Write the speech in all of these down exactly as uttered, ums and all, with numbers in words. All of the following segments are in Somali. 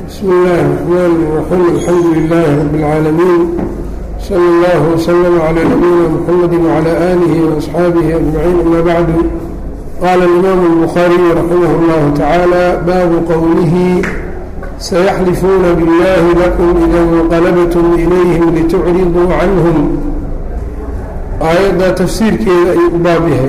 بسم الله الرحمن الرحيم. الحمد لله رب العالمين، صلى الله وسلم على نبينا محمد وعلى آله وأصحابه أجمعين. أما بعد، قال الإمام البخاري رحمه الله تعالى: باب قوله: سيحلفون بالله لكم إذا انقلبتم إليهم لتعرضوا عنهم. aayadda tafsiirkeeda ay u baab yahay.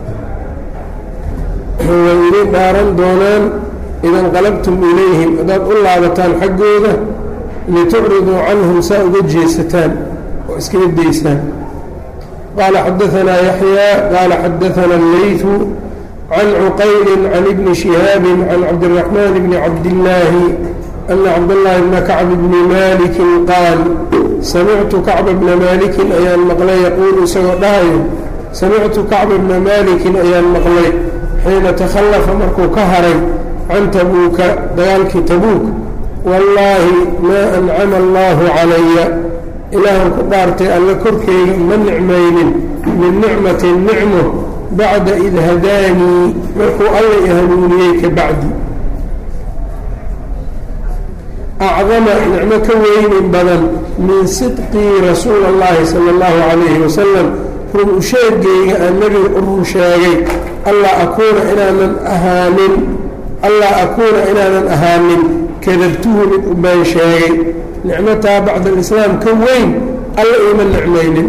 way idin dhaaran doonaan ida inqalabtum ilayhim, haddaad u laabataan xaggooda, litucriduu canhum saa uga jeesataan oo iskaga daysaan. qaala xadaanaa yaxyaa qaala xadaana allaytu can cuqaylin can ibni shihaabin can cabdiraxmaan bni cabdillaahi ana cabdاllahi bna kacb bni malikin qaal: samictu kacba bna maalikin ayaan maqlay yaquulu isagoo dhahayo samictu kacba bna maalikin ayaan maqlay xiina takhallafa markuu ka haray can tabuuka dagaalkii tabuuk: wallaahi maa ancama allaahu calaya, ilaahan ku dhaartay alla korkeyga ma nicmaynin min nicmatin nicmo bacda id hadaanii, markuu alla i hanuuniyey ka bacdi. acdama nicmo ka weynin badan min sidqii rasuula اllahi sala اllahu calayhi wasalam, run u sheegayga aan nebiga u run sheegay allaa akuuna inaanan ahaanin allaa akuuna inaanan ahaanin kadabtuhu mid u been sheegay. nicmataa bacda alislaam ka weyn alla iima nicmaynin.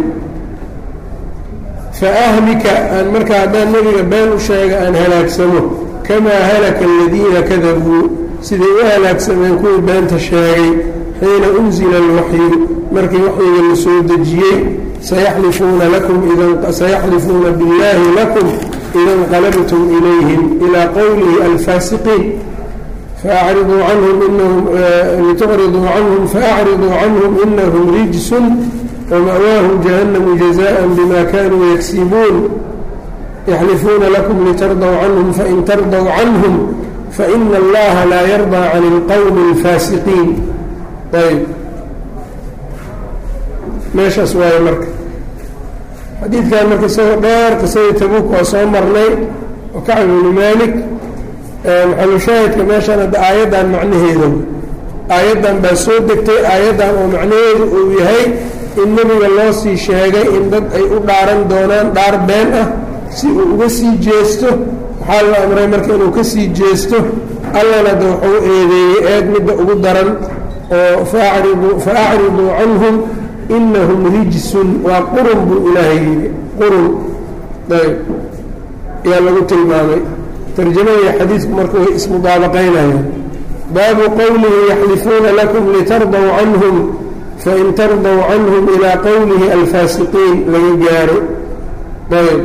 fa ahlika aan markaa haddaan nebiga been u sheega aan halaagsamo, kamaa halaka aladiina kadabuu, siday u halaagsameen kuwii beenta sheegay xiina unzila alwaxyu, markii waxyiga la soo dejiyey: sayaxlifuuna lakum sayaxlifuuna billaahi lakum ida inqalabtum ilayhim, ilaa qowlihi alfaasiqiin faacriduu canhum inahum litucriduu canhum faacriduu canhum inahum rijsun wama'waahum jahannamu jazaan bima kanuu yagsibuun. yaxlifuuna lakum litardaw canhum fain tardaw canhum faina allaha laa yardaa can ilqowmi alfaasiqiin. ayb meeshaas waaye marka xadiidkan marka isagoo dheer qisadii tabuuk waa soo marnay oo kacb ibnu maalik. maxalushaahidka meeshaan hadda aayaddan macnaheeda aayaddan baa soo degtay, aayaddan oo macnaheedu uu yahay in nebiga loo sii sheegay in dad ay u dhaaran doonaan dhaar been ah si uu uga sii jeesto. waxaa la amray marka inuu ka sii jeesto, allana de wuxuu eedeeyey eed midda ugu daran oo faacriduu fa acriduu canhum inahum rijsun, waa qurun buu ilaahay yidhi, qurun ayb ayaa lagu tilmaamay. tarjamada xadiidku marka way ismudaabaqaynayaan. baabu qowlihi yaxlifuuna lakum litardaw canhum fain tardaw canhum ilaa qowlihi alfaasiqiin laga gaaro. ayb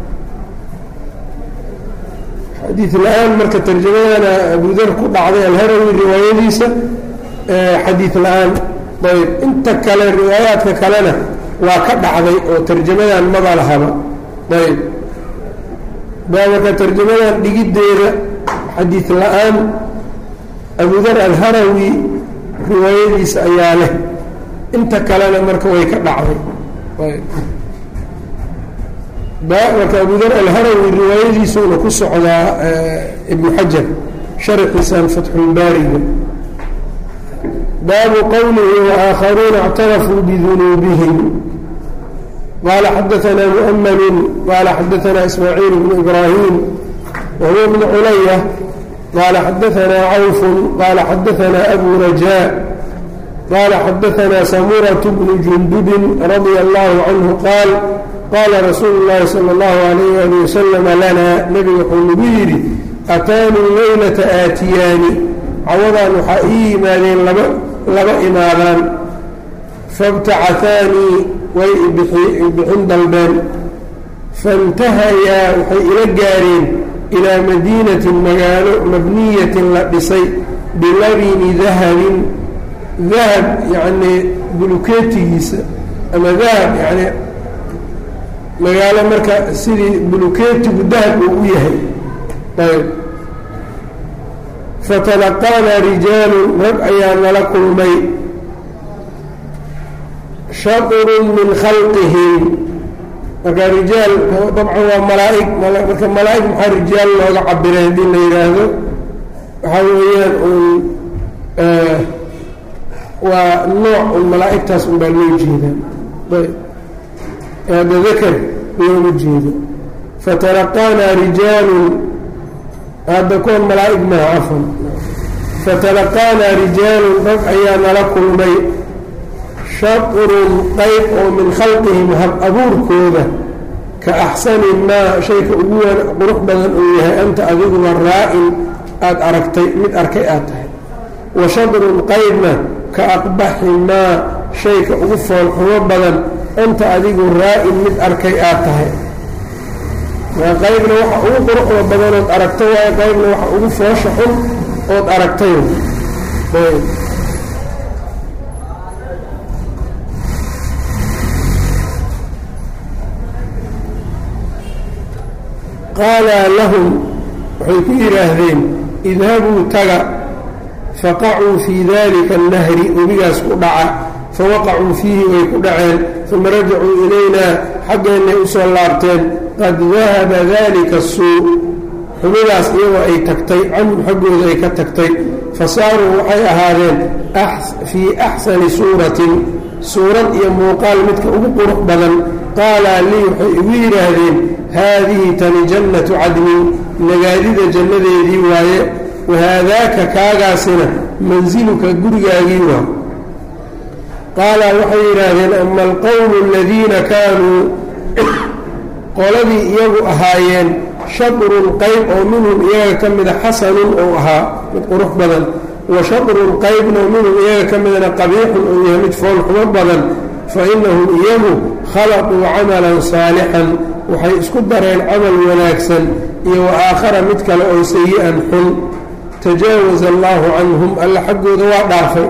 xadiid la-aan marka tarjamadana abudar ku dhacday alharawi riwaayadiisa xadiid la-aan. ayb inta kale riwaayaadka kalena waa ka dhacday oo tarjamadan maba lahaba. ayb baa marka tarjamadan dhigiddeeda xadiid la-aan abudar alharawi riwaayadiisa ayaa leh, inta kalena marka way ka dhacday. ayb marka abudar alharawi riwaayadiisuuna ku socdaa ibnu xajar sharxiisan fatxulbaariga. baabu qowlihi waآakharuuna اctarafuu bidunuubihim. qaala xadaanaa mu'manu qaala xadaanaa ismaaciil bnu ibraahim wahuwa bnu culaya qaala xadaanaa cawfu qaala xadaanaa abu rajaa qaala xadaanaa samuratu bnu jundubin radia allahu canhu qaal: qaala rasuulu llaahi sala allahu alayh ali wasalama lanaa, nebiga wuxuu nagu yidhi: ataanii leylata aatiyaani, cawadaan waxaa ii yimaadeen laba laba imaadaan, faibtacahaanii way ibixin dalbeen, faintahayaa waxay ila gaareen ilaa madiinatin magaalo mabniyatin la dhisay bilabini dahabin, dahab yacnii bulukeetigiisa ama dahab yacni magaalo marka sidii bulukeetigu dahab uu u yahay. ayb fatalaqaanaa rijaalun, rag ayaa nala kulmay, shatrun min khalqihim, marka rijaal dabcan waa malaaig marka malaaig maxaa rijaal looga cabiray haddii la yidhaahdo waxaa weeyaan uun waa nooc un malaa'igtaas un baa loo jeedaa ayb hadda dakar looma jeedo fatalaqaanaa rijaalun hadda kuwan malaa'ig maha cafan fatalaqaanaa rijaalun rag ayaa nala kulmay shatrun qayb oo min khalqihim hab abuurkooda ka axsani maa shayka ugu qurux badan uu yahay anta adiguba raa-in aada aragtay mid arkay aad tahay wa shadrun qaybna ka aqbaxi maa shayka ugu foolxumo badan anta adigu raa-in mid arkay aad tahay waa qaybna waxa ugu quruxda badanood aragta waayo qaybna waxa ugu foosha xun ood aragtay qaala lahum waxay ku yidhaahdeen idhabuu taga faqacuu fii dalika annahri webigaas ku dhaca fawaqacuu fiihi way ku dhaceen uma rajacuu ilaynaa xaggeennay u soo laabteen qad dahaba dalika suu xumidaas iyagoo ay tagtay canhum xaggooda ay ka tagtay fasaaruu waxay ahaadeen fii axsani suuratin suurad iyo muuqaal midka ugu qurux badan qaalaa lii waxay igu yidhaahdeen haadihi tani jannatu cadnin nagaadida jannadeedii waaye wahaadaaka kaagaasina mansiluka gurigaagii waa qaalaa waxay yidhaahdeen ama alqowmu aladiina kaanuu qoladii iyagu ahaayeen shadrun qayb oo minhum iyaga ka mida xasanun ou ahaa mid qurux badan wa shadrun qaybna oo minhum iyaga ka midana qabiixun ou yahay mid foolxumo badan fa inahum iyagu khalaquu camalan saalixan waxay isku dareen camal wanaagsan iyo wa aakhara mid kale oo sayi-an xun tajaawaza allaahu canhum alla xaggooda waa dhaafay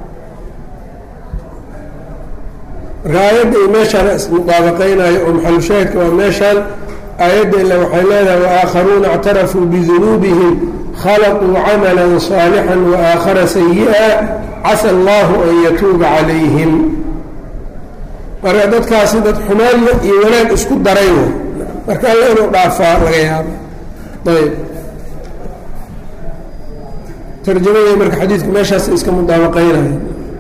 marka aayadda iyo meeshaan ismudaabaqaynayo oo maxalushaahidka waa meeshaan aayadda ila waxay leedahay waaakharuuna اctarafuu bidunuubihim khalaquu camalan saalixan waaakhara sayi-a casa allahu an yatuuba calayhim marka dadkaasi dad xumaanna iyo wanaag isku daray w marka alla inuu dhaafaa laga yaabo ayb tarjamada marka xadiidku meeshaas iska mudaabaqaynaya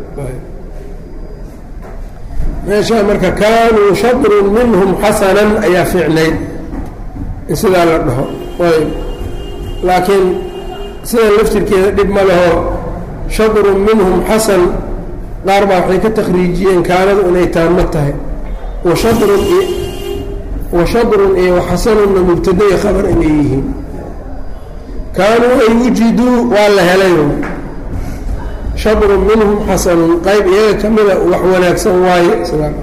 meeshaa marka kaanuu shadrun minhum xasanan ayaa fiicnayd in sidaa la dhaho ayb laakiin sidan laftirkeeda dhib ma leho shadrun minhum xasan qaar baa waxay ka takhriijiyeen kaanadu inay taamo tahay washadrun wa shadrun iyo waxasanunna mubtada iyo khabar inay yihiin kaanuu ay wujiduu waa la helay shadrun minhum xasanun qayb iyaga ka mida wax wanaagsan waaye sidaa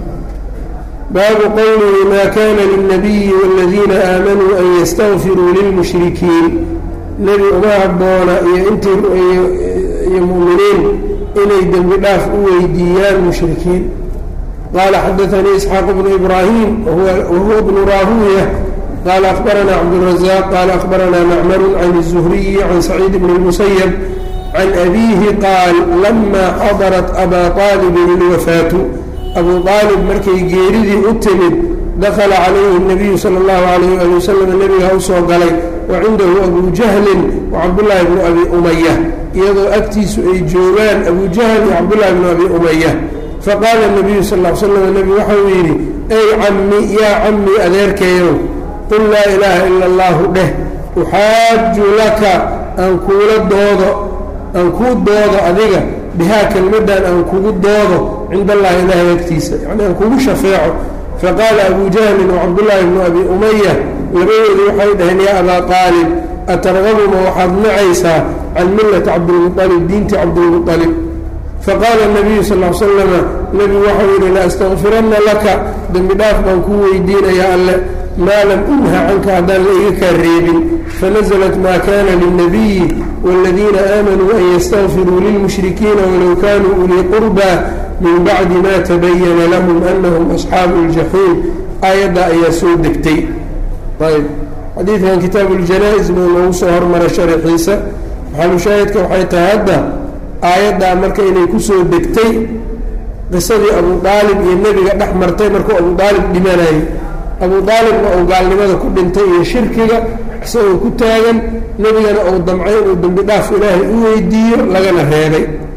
baabu qowlihi maa kana lilnabiyi wاladiina aamanuu an yastagfiruu lilmushrikiin nebi uma habboona iyo intii iyo mu'miniin inay dembi dhaaf u weydiiyaan mushrikiin qaala xadaanii isxaaq bnu ibraahim wahuwa bnu raahuuya qaala akhbaranaa cabdالrazaaq qaala akhbaranaa macmaru can الzuhriyi can saciid bn اlmusayab can abiihi qaal lamaa xadarat abaa aalibin ilwafaatu abuu aalib markay geeridii u timid dakala calayhi الnabiyu salى اllahu alayh ali wasalam nebigaa u soo galay wa cindahu abu jahlin wa cabdullaahi bnu abi umaya iyadoo agtiisu ay joogaan abu jahl iyo cabdullaahi bnu abi umaya faqaala nabiyu sal l slam nebigu waxau yidhi ey cammi yaa cammi adeerkeeyow qul laa ilaaha ila allahu dheh uxaaju laka aan kuula doodo aan kuu doodo adiga bihaa kelmaddan aan kugu doodo cinda allahi ilaahay agtiisa yacni aan kugu shafeeco faqaala abu jahlin wa cabdullaahi bnu abi umaya labadoodii waxay dhaheen yaa abaa aalib atargabuma waxaad nacaysaa can millati cabdilmualib diintii cabdilmualib faqaala nabiyu sal l slama nebigu waxau yidhi la astakfiranna laka dembi dhaaf baan kuu weydiinayaa alle maa lam unha canka haddaan la iga kaa reebin fanaزlat maa kana lilnabiyi wاladiina aamanuu an ystagfiruu lilmushrikiina walow kanuu ulii qurbaa min bacdi ma tabayana lahum anahum asxaabu اljaxiim aayadda ayaa soo degtay ayb xadiidkan kitaabu اljanaa-is buu noogu soo hormaray sharaxiisa maxalushaahidka waxay tahay hadda aayaddaa marka inay ku soo degtay qisadii abu aalib iyo nebiga dhex martay markuu abu aalib dhimanayay abu aalibna uu gaalnimada ku dhintay iyo shirkiga isagoo ku taagan nebigana uu damcay inuu dembi dhaaf ilaahay u weydiiyo lagana reebay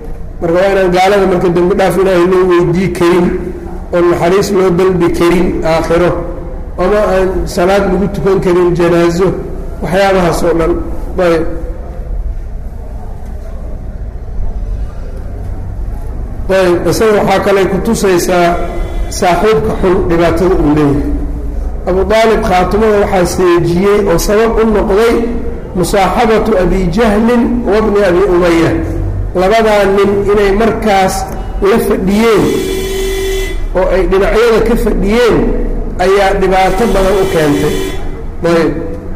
marka waa inaan gaalada marka dembi dhaaf ilaahay loo weydii karin oo naxariis loo dalbi karin aakhiro ama aan salaad lagu tukan karin janaazo waxyaabahaas oo dhan ayb ayb isaga waxaa kaley ku tusaysaa saaxiibka xun dhibaatada uu leeyahay abu aalib khaatimada waxaa seejiyey oo sabab u noqday musaaxabatu abi jahlin wabni abi umaya labadaa nin inay markaas la fadhiyeen oo ay dhinacyada ka fadhiyeen ayaa dhibaato badan u keentay ayb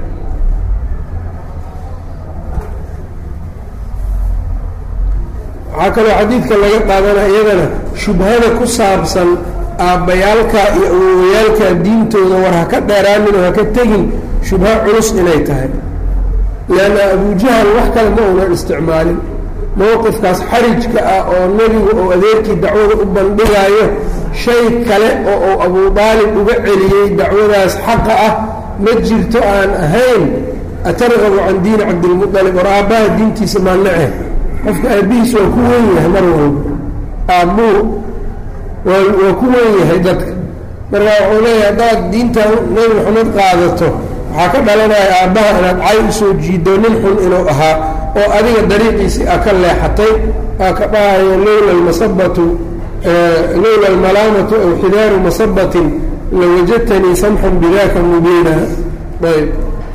waxaa kaloo xadiidka laga qaadanaya iyadana shubhada ku saabsan aabbayaalka iyo awowayaalka diintooda war ha ka dheeraanin oo ha ka tegin shubha culus inay tahay leanna abujahal wax kale ma uunan isticmaalin mowqifkaas xarijka ah oo nebigu oo adeerkii dacwada u bandhigaayo shay kale oo uu abu aalib uga celiyey dacwadaas xaqa ah ma jirto aan ahayn atargabu can diini cabdilmualib war aabbaha diintiisa maanace qofka aabbihiis waa ku weyn yahay mar walba aabbuu waa ku weyn yahay dadka marka wuxuu leeyahay haddaad diintan nebi maxamed qaadato waxaa ka dhalanaya aabbaha inaad cay usoo jiido nin xun inuu ahaa oo adiga dariiqiisii a ka leexatay aa ka dhahayo lowla almasabatu lowla almalaamatu aw xidaaru masabatin lawajadtanii samxan bidaka mubiina ayb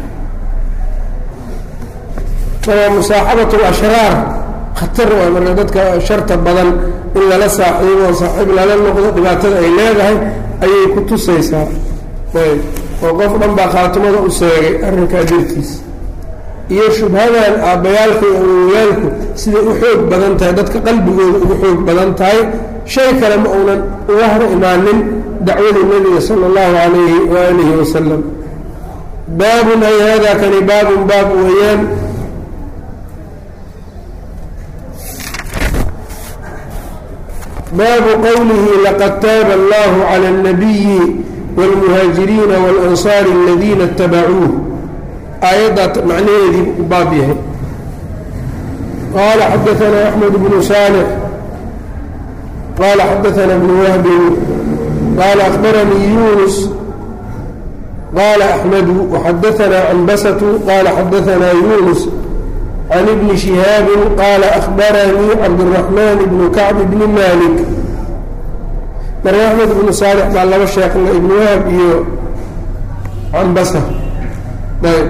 waa musaaxabatu lashraar khatar waa marka dadka sharta badan in lala saaxiibo oo saaxiib lala noqdo dhibaatada ay leedahay ayay ku tusaysaa ayb oo qof dhan baa khaatimada u seegay arrinkaa dartiis iyo shubhadan aabbayaalka iyo awowayaalku siday u xoog badan tahay dadka qalbigooda ugu xoog badan tahay shay kale ma uunan uga hor imaanin dacwadii nebiga sala allahu calayhi waaalihi wasalam baabun ay haadaa kani baabun baab weeyaan baabu qowlihi laqad taaba allahu cala alnabiyi wاlmuhaajiriina waاlansaari aladiina اtabacuuh aayaddaa macnaheedii u baab yahay qaala xadaanaa axmed bnu saalix qaala xadaanaa bnu wahbin qaala akhbaranii yunus qaala axmedu waxadaanaa canbasatu qaala xadaanaa yunus can ibni shihaabin qaala akhbaranii cabduraxmaan ibnu kacb bni malik marka axmed ibnu saalix baa laba sheekla ibnu wahab iyo canbasa ayb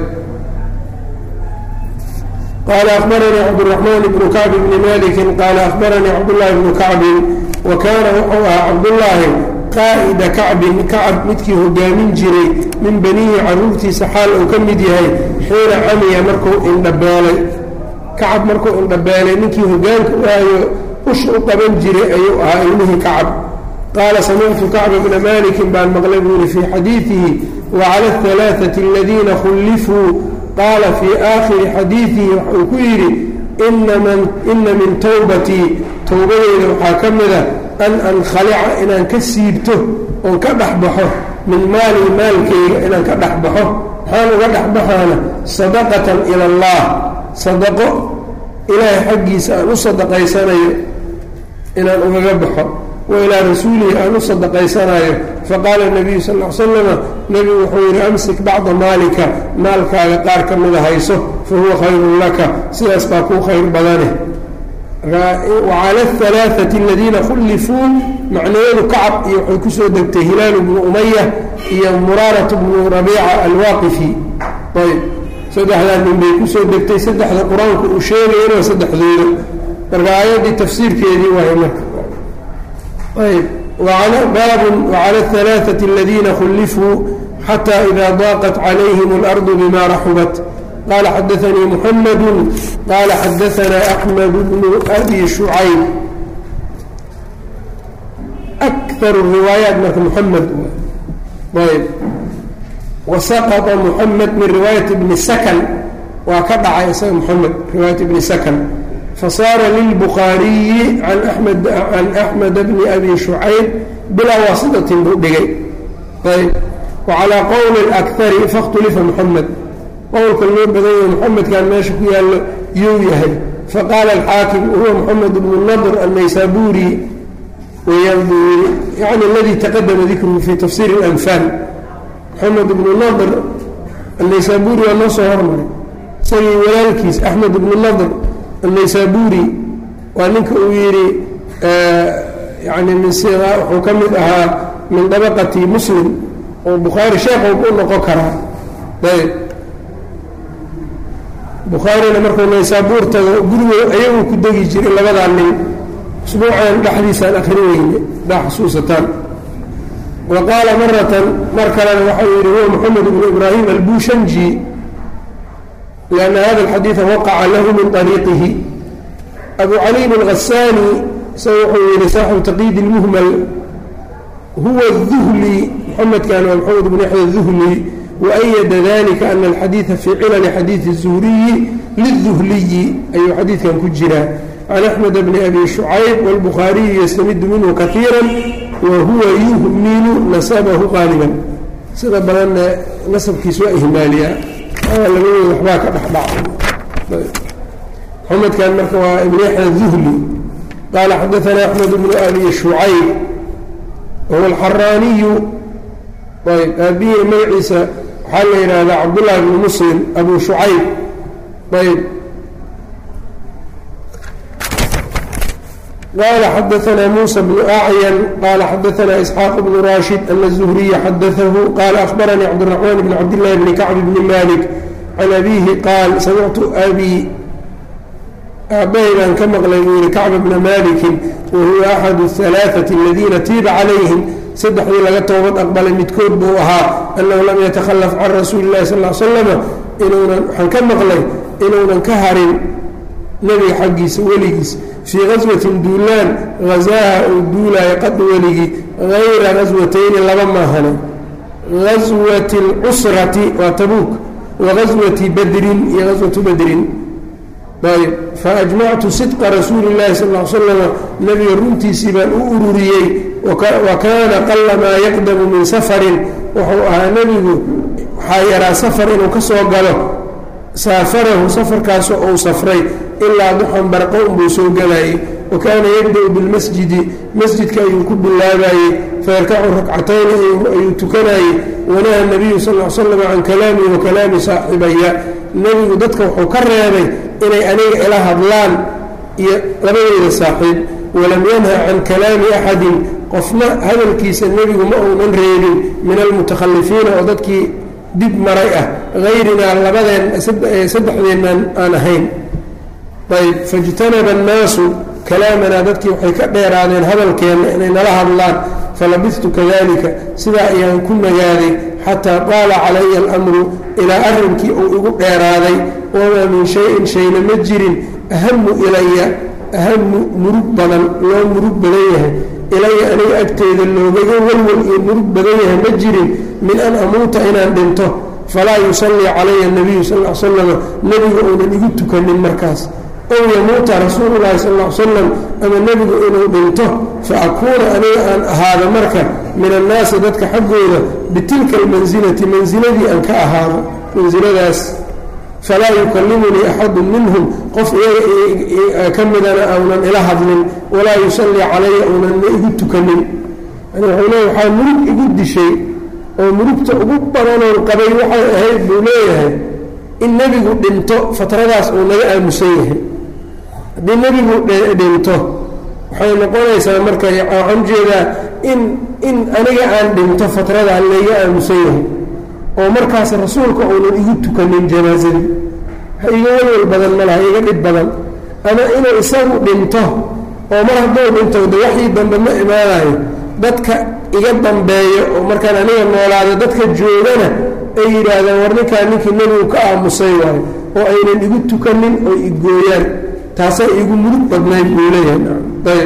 qaala akhbaranii cabduraxmaan ibnu kacb bni malikin qaala akhbaranii cabdullaahi bnu kacbin wa kaana wuxuu ahaa cabdullaahi qaa'ida kacbin kacab midkii hogaamin jiray min banihi caruurtiisa xaal uu ka mid yahay xiina camiya markuu indhabeelay kacab markuu indhabeelay ninkii hogaanka waayo usha u qaban jiray ayuu ahaa ilmihii kacab qaala samictu kacba bna malikin baan maqlay buuri fii xadiidihi wacala alhalaaثati aladiina khullifuu qaala fii aakhiri xadiidihi waxuu ku yidhi ina min towbatii towbadeyda waxaa ka mida an ankhalica inaan ka siibto oon ka dhexbaxo min maali maalkayga inaan ka dhexbaxo maxaan uga dhexbaxaana sadaqatan ila allah sadaqo ilaahay xaggiisa aan u sadaqaysanayo inaan ugaga baxo wa ilaa rasuulihi aan u sadaqaysanayo faqaala nabiyu sal l slama nebigu wuxuu yidhi amsik bacda maalika maalkaaga qaar ka mida hayso fa huwa khayrun laka sidaas baa kuu khayr badane wacala alhalaaثati aladiina khullifuu macnayeedu kacab iyo waxay kusoo degtay hilaalu bnu umaya iyo muraaratu bnu rabiica alwaaqifi ayb saddexdaa nin bay kusoo degtay saddexda qur-aanku uu sheegayana waa saddexdooda marka aayaddii tafsiirkeedii waay marka ayb baabun wacala alhalaaثati aladiina khullifuu xataa idaa daaqat calayhim اlardu bima raxubat qaala xadaanii muxamadu qaala xadaanaa axmed bnu abi shucayb akar riwaayaat marka muxamed ayb wasaqطa muxamed min riwaayati bni sakan waa ka dhacay isaga muxamed riwaayat bni sakan fasaara lilbukhaariyi can amed can axmed bni abi shucayb bilaa waasitatin buu dhigay ayb wacalaa qowli اlakari faاkhtulifa muxamed qowlka loo badan yahay muxamedkan meesha ku yaallo yuu yahay faqaala alxaakim huwa moxamed bnu nadr annaysaburi weyaan buu yii yani aladii taqadama dikruhu fi tafsiiri اlanfaal moxamed bnu nadr annaysaburi waa noo soo hormaray isagii walaalkiis axmed bnu nadr annaysaburi waa ninka uu yidhi yani min sida wuxuu ka mid ahaa min dabaqati muslim oo bukhaari sheekhu u noqon karaa ayb bukhaarina markuu naysaabuur tago gurigo ayagu ku degi jiray labadaa nin usbuucan dhexdiisaan akri weyne daa xusuusataan wa qaala maratan mar kalena waxau yihi huwa moxamed bnu ibraahim albushanji lianna hada alxadiida waqaca lahu min ariiqihi abu cali bn hasaani isaga wuxuu yihi saaxibu taqyiid اlmuhmal huwa الduhli moxamedkan waa moxamed bn yaxya الduhli وأyda dalika ana alxadiida fii cilali xadiidi الzuhriyi liلduhliyi ayuu xadiidkan ku jiraa can axmed bni abi shucayb wاlbukhaariyu yastamidu minhu kaiira wa huwa yuhmilu nasabahu qaaliban sida badanna nasabkiis waa ihmaaliyaa labadooda waxbaa ka dhexdhaca moxamedkan marka waa ibn yaxya الduhli qaala xadaثana axmed bnu abi shucayb wahuwa alxaraaniyu ayb aabihii magaciisa waxaa la yidhaahdaa cabdullahi bnu muslim abu shucayb ayb qaala xadaثana muusa bnu acyan qaala xadaثana isxaaq bnu rashid ana الzuhriya xadaثahu qaala akhbaranii cabdالraxmaan bn cabdillahi bni kacb bni malik can abihi qaal samictu abi aabbahay baan ka maqlay buu yihi kacba bna malikin wahuwa axadu الhalaaثati aladiina tiiba calayhim saddexdii laga toobad aqbalay midkood buu ahaa annahu lam yatakhallaf can rasuuli illahi sal l slama inuunan waxaan ka maqlay inuunan ka harin nebiga xaggiisa weligiis fii gaswatin duulaan hazaaha uu duulaayo qadu weligii hayra gaswatayni laba maahane gaswati اlcusrati waa tabuuk wa gaswati badrin iyo gaswatu badrin ayb faajmactu sidqa rasuuli اllahi sal l slama nebiga runtiisii baan u ururiyey wa kaana qala maa yaqdamu min safarin wuxuu ahaa nebigu waxaa yaraa safar inuu ka soo galo saafarahu safarkaasoo uu safray ilaa duxan barqo unbuu soo galayey wa kaana yabda-u bilmasjidi masjidka ayuu ku bilaabayey fayarkacu rakcatayni ayuu tukanayey wanaha nabiyu sal l slam can kalaamii wa kalaami saaxibaya nebigu dadka wuxuu ka reebay inay aniga ila hadlaan iyo labadeyda saaxiib walam yanha can kalaami axadin qofna hadalkiisa nebigu ma uunan reebin min almutakhalifiina oo dadkii dib maray ah hayrinaa labadeen saddexdeennan aan ahayn ayb faijtanaba annaasu kalaamanaa dadkii waxay ka dheeraadeen hadalkeenna inay nala hadlaan falabistu kadalika sidaa ayaan ku nagaaday xataa qaala calaya alamru ilaa arrinkii uu igu dheeraaday wamaa min shayin shayna ma jirin ahamu ilaya ahamu murug badan loo murug badan yahay ilaya aniga agteeda loogaga walwal iyo murug badan yahay ma jirin min an amuuta inaan dhinto falaa yusallii calaya nabiyu sal l slama nebigu uunan igu tukanin markaas ow yamuuta rasuulu llahi sal l slam ama nebigu inuu dhinto fa akuuna aniga aan ahaado marka min annaasi dadka xaggooda bitilka almansilati mansiladii aan ka ahaado mansiladaas falaa yukallimunii axadu minhum qof iyaga ka midana aunan ila hadlin walaa yusallii calaya unanna igu tukanin yani wuxuu leeya waxaa murug igu dishay oo murugta ugu badanoon qabay waxay ahayd buu leeyahay in nebigu dhinto fatradaas uu naga aamusan yahay haddii nebigu dhinto waxay noqonaysaa marka waxaan ujeedaa in in aniga aan dhinto fatradaa layga aamusan yahay oo markaas rasuulka uunan igu tukanin janaasadii ha iga walwal badan ma laha iga dhib badan ama inuu isagu dhinto oo mar hadduu dhinto de waxii dambe ma imaanayo dadka iga dambeeyo oo markaan aniga noolaada dadka joogana ay yidhaahdeen war ninkaa ninkii nebigu ka aamusay waayo oo aynan igu tukanin oo igooyaan taasaa igu murug badnayd buu leeyahay ayb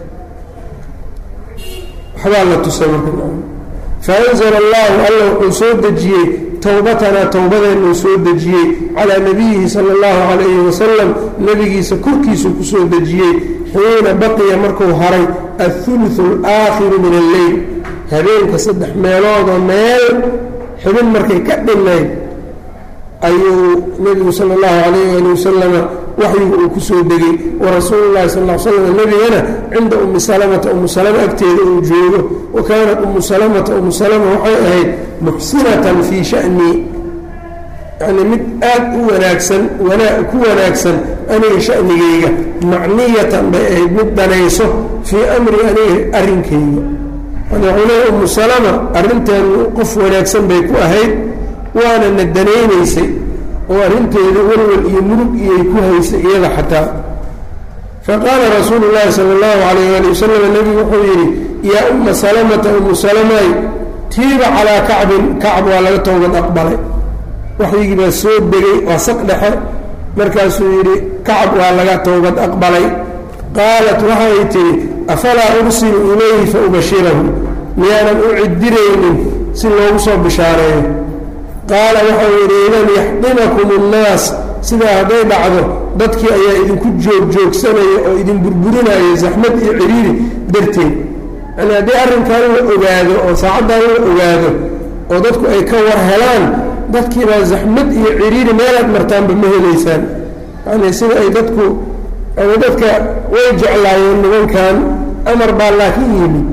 waxbaa la tusay marka faanzla allahu alla wuxuu soo dejiyey towbatanaa towbadeennuu soo dejiyey calaa nabiyihi sala allahu calayhi wasalam nebigiisa korkiisuu ku soo dejiyey xiina baqiya markuu haray athuluthu alaakhiru min alleyl habeenka saddex meeloodoo meel xibin markay ka dhinayd ayuu nebigu sala allahu calayh ali wasalama waxyigu uu kusoo degay warasuulu llahi sal l slam nebigana cinda ummi salamata ummu salama agteeda uu joogo wa kaanat ummu salamata ummu salama waxay ahayd muxsinatan fii sha'nii yacnii mid aad u wanaagsan wanaa ku wanaagsan aniga sha'nigayga macniyatan bay ahayd mid danayso fii amri aniga arrinkayga wuxuu leeya ummu salama arrinteenu qof wanaagsan bay ku ahayd waana na danaynaysay oo arrinteeda walwal iyo murug iyay ku haysay iyada xataa faqaala rasuulu llaahi sala allahu calayh ali wasalam nebigu wuxuu yidhi yaa umma salamata ummu salamay tiiba calaa kacbin kacb waa laga toobad aqbalay waxyigii baa soo degay waa saq dhexe markaasuu yidhi kacb waa laga toobad aqbalay qaalat waxay tihi afalaa ursilu ilayhi fa ubashirahu miyaanan u cidiraynin si loogu soo bishaareeyo qaala waxau yidhi idan yaxdimakum annaas sidaa hadday dhacdo dadkii ayaa idinku joogjoogsanaya oo idin burburinaya zaxmad iyo ciriiri darteed yani haddii arrinkan la ogaado oo saacaddan la ogaado oo dadku ay ka war helaan dadkiibaa zaxmad iyo ciriiri meelaad martaanba ma helaysaan yani sida ay dadku ama dadka way jeclaayeen nimankan amar baa laakiin yimid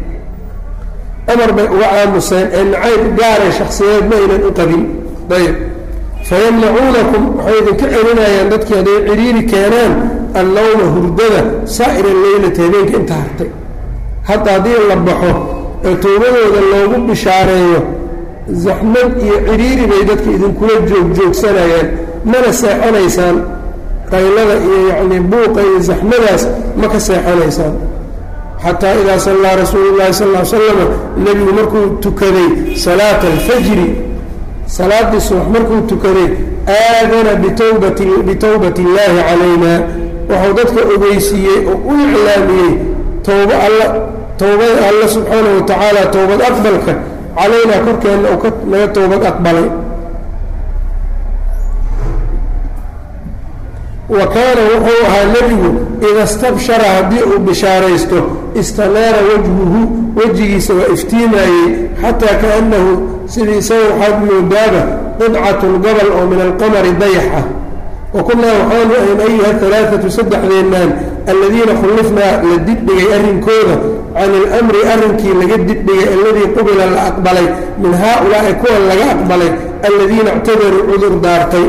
amar bay uga aamuseen ee nacayb gaare shaksiyeed ma aynan u qabin ayb fayamnacuunakum waxay idinka celinayaan dadkii hadday ciriiri keenaan annawma hurdada saa'ira leylati habeenka inta hartay hadda haddii la baxo ee toobadooda loogu bishaareeyo zaxmad iyo ciriiri bay dadka idinkula joogjoogsanayaan mana seexanaysaan qaylada iyo yacnii buuqa iyo zaxmadaas ma ka seexanaysaan xataa idaa sallaa rasuulu llahi sal l slama nebigu markuu tukaday salaata alfajri salaaddii subax markuu tukaday aadana bitowbati bitowbati illaahi calayna wuxuu dadka ogeysiiyey oo u iclaamiyey towba alla towbada alla subxaanahu watacaala towbad aqbalka calaynaa korkeenna uu ka naga towbad aqbalay wa kaana wuxuu ahaa nebigu ida stabshara haddii uu bishaaraysto istanaara wajhuhu wejigiisa waa iftiimaayey xataa kaannahu sidii isaga waxaad moodaaba qidcatun gobol oo min alqamari dayax ah wa kunnaa waxaanu ahayn ayuha alaaatu saddexdeennaan alladiina khullifnaa la dibdhigay arrinkooda can ilamri arrinkii laga dibdhigay alladii qubila la aqbalay min haa-ulaa'i kuwan laga aqbalay alladiina ictadaruu cudur daartay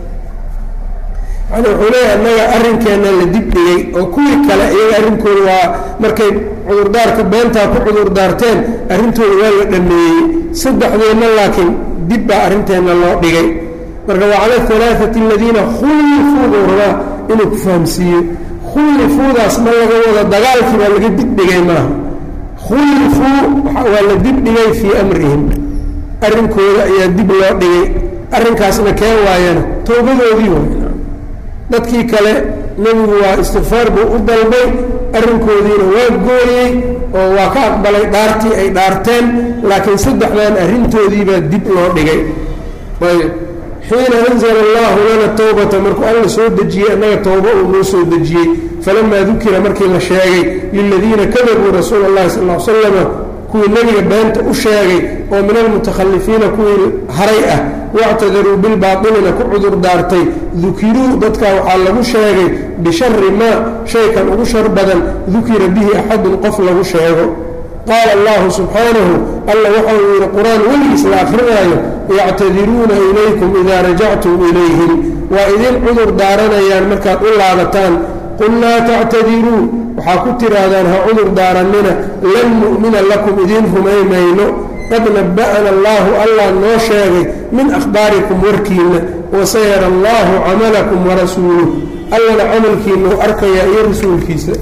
yani wuxuu leeyahay annaga arrinkeenna la dibdhigay oo kuwii kale iyaga arrinkooda waa markay cudurdaarka beentaa ku cudurdaarteen arrintooda waa la dhameeyey saddexdeenna laakiin dib baa arrinteenna loo dhigay marka waa cala alaaati aladiina khullifuu buu rabaa inuu ku fahamsiiyo khullifuudaas ma laga wado dagaalkii baa laga dibdhigay maaha khullifuu waa la dibdhigay fii amrihim arrinkooda ayaa dib loo dhigay arrinkaasna kee waayana towbadoodii way dadkii kale nebigu waa istikfaar buu u dalbay arrinkoodiina waa gooyey oo waa ka aqbalay dhaartii ay dhaarteen laakiin saddexdan arrintoodiibaa dib loo dhigay ayb xiina anzala allahu lana towbata markuu alla soo dejiyey annaga towba uu noo soo dejiyey falamaa dukira markii la sheegay liladiina kadabuu rasuula allahi sal l slama kuwii nebiga beenta u sheegay oo min almutakhalifiina kuwii haray ah wactadaruu bilbaatilina ku cudur daartay dukiruu dadkaa waxaa lagu sheegay bishari maa shaykan ugu shar badan dukira bihi axadun qof lagu sheego qaala allahu subxaanahu alla waxau yidhi qur-aan weligiis la akrinaayo yactadiruuna ilaykum idaa rajactum ilayhim waa idin cudur daaranayaan markaad u laabataan qul laa tactadiruu waxaa ku tidhaahdaan ha cudur daarannina lan nu'mina lakum idiin rumaymayno qad nabba'ana allaahu allah noo sheegay min akhbaarikum warkiinna wasayara allaahu camalakum warasuuluh allana camalkiinau arkayaa iyo rasuulkiisa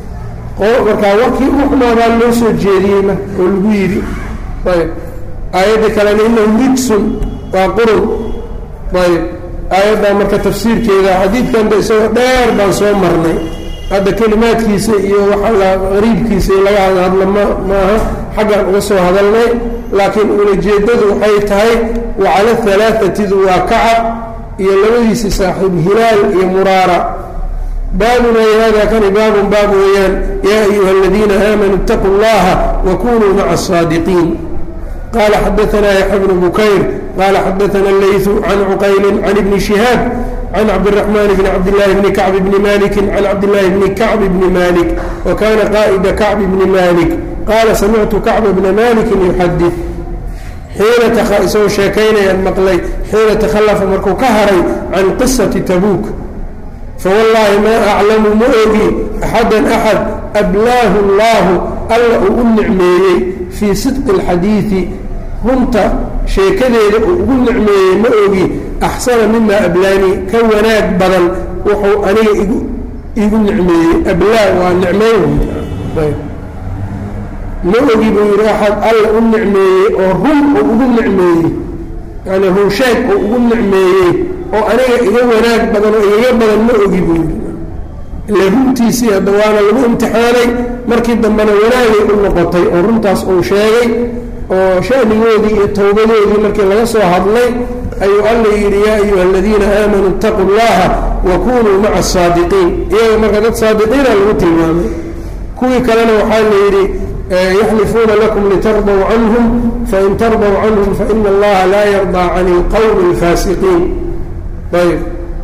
markaa warkii u xumaabaa loo soo jeediyey marka oo lagu yidhi ayb aayadda kalena inahu rijsun waa qurun ayb aayaddaa marka tafsiirkeeda xadiidkanda isagoo dheer baan soo marnay hadda kelimaadkiisa iyo waxa qariibkiisa iyo laga hadla ma maaha xaggaan uga soo hadalnay laakiin ulajeeddadu waxay tahay wacala halaaatidu waa kacab iyo labadiisii saaxiib hilaal iyo muraara baabuna hada kani baabun baab weeyaan yaa ayuha aladiina aamanuu اtaquu اllaha wakunuu maca الصaadiqiin qaala xadaanaa yaxya bnu bukayr qaala xadaana اleyثu can cuqayli can ibni shihaab can cabdالرaحman bn cabdالlahi bni kacb bni maliki can cabdالlahi bni kacb bni malik wa kana qaa'ida kacb bni malik qaala samictu kacba bna maliki yuxadid xiina isagoo sheekaynayaan maqlay xiina takhallafa markuu ka haray can qisati tabuuk fawallaahi maa aclamu ma ogi axadan axad ablaahu allaahu alla uu u nicmeeyey fii sidqi اlxadiidi runta sheekadeeda uu ugu nicmeeyey ma ogi axsana mima ablaanii ka wanaag badan wuxuu aniga igu igu nicmeeyey ablaa waa nicmeyn ma ogi buu yidhi axad alla u nicmeeyey oo run uu ugu nicmeeyey yani runsheeg uu ugu nicmeeyey oo aniga iga wanaag badan oo igaga badan ma ogi buu yidhi ila runtiisii hadda waana lagu imtixaanay markii dambena wanaagay u noqotay oo runtaas uu sheegay oo shanigoodii iyo towbadoodii markii laga soo hadlay ayuu alla yidhi yaa ayuha aladiina aamanuu itaquu llaha wa kunuu maca asaadiqiin iyaga marka dad saadiqiina lagu tilmaamay kuwii kalena waxaa la yidhi yaxlifuuna lakum litardaw canhum fain tardaw canhum faina allaha laa yardaa can ilqowmi alfaasiqiin ayb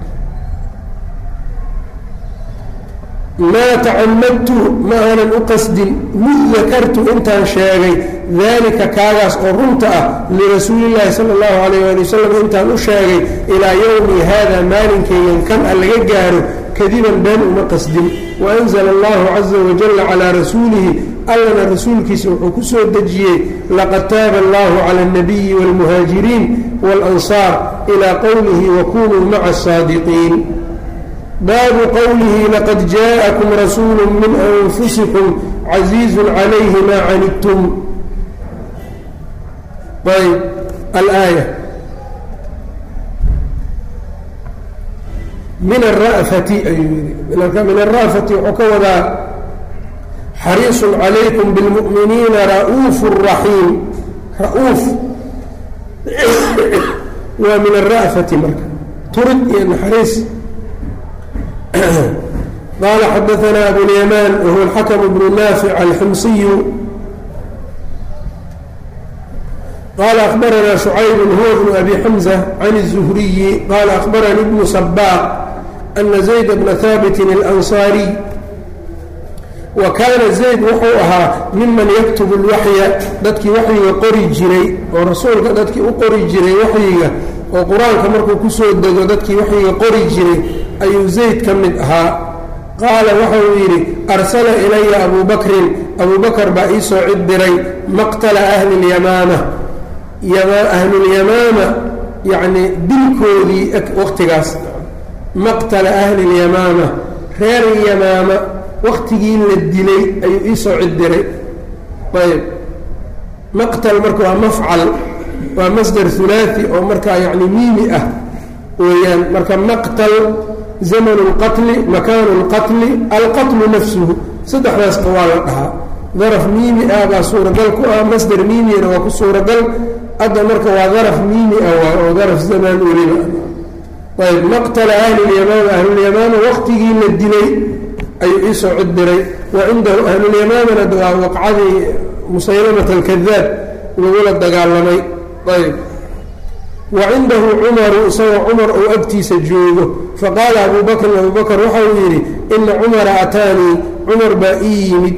maa tacamadtu ma aanan u qasdin mid dakartu intaan sheegay daalika kaagaas oo runta ah lirasuulillaahi sala allahu calayh waali wasalam intaan u sheegay ilaa yowmi haada maalinkaygan kan a laga gaaro kadiban been uma qasdin waanzala allahu caza wajalla calaa rasuulihi allana rasuulkiisa wuxuu ku soo dejiyey laqad taaba allahu cala alnabiyi waalmuhaajiriin waalansaar ilaa qowlihi wakunuu maca asaadiqiin baabu qowlihi laqad jaaءakum rasuulu min anfusikum casiizu calayhi maa canidtum ayb alaaya min ara'fati ayuu yidhi min ara'fati wuxuu ka wadaa xariisun calaykum bilmu'miniina ra'uufu raxiim ra'uuf waa min ara'fati marka turid iyo naxariis qaala xadaanaa abulyamaan wahuwa alxakm bnu naafic alximsiyu qaala akhbaranaa shucayb huwa bnu abi xamza can الzuhriyi qaala akhbaranii bnu sabaaq ana zayd bna haabitin اlansaariy wa kaana zayd wuxuu ahaa miman yaktubu اlwaxya dadkii waxyiga qori jiray oo rasuulka dadkii u qori jiray waxyiga oo qur-aanka markuu kusoo dego dadkii waxyiga qori jiray ayuu zayd ka mid ahaa qaala waxauu yidhi arsala ilaya abuu bakrin abuu bakar baa ii soo cid diray maqtala ahli اlyamaama ahlulyamaama yacnii dilkoodii waqtigaas maqtala ahli اlyamaama reer yamaama waqtigii la dilay ayuu ii soo cid diray ayb maqtal marka waa mafcal waa masdar hulaaثi oo markaa yacni miimi ah weeyaan marka maqtal zamanu اlqatli makaanu اlqatli alqatlu nafsuhu saddexdaasba waa la dhahaa daraf miimi ah baa suuragal ku ah masdar miimina waa ku suuragal hadda marka waa daraf miimi ah waa oo daraf zamaan weliba ayb maqtala ahli اlyamaama ahlulyamaama waqtigii la dilay ayuu ii soo cid diray wa cindahu ahlulyamaamana waa waqcadii musaylamata alkadaab lagula dagaalamay ayb wa cindahu cumaru isagoo cumar ou agtiisa joogo faqaala abuu bakrin abuu bakr waxa uu yidhi ina cumara ataanii cumar baa ii yimid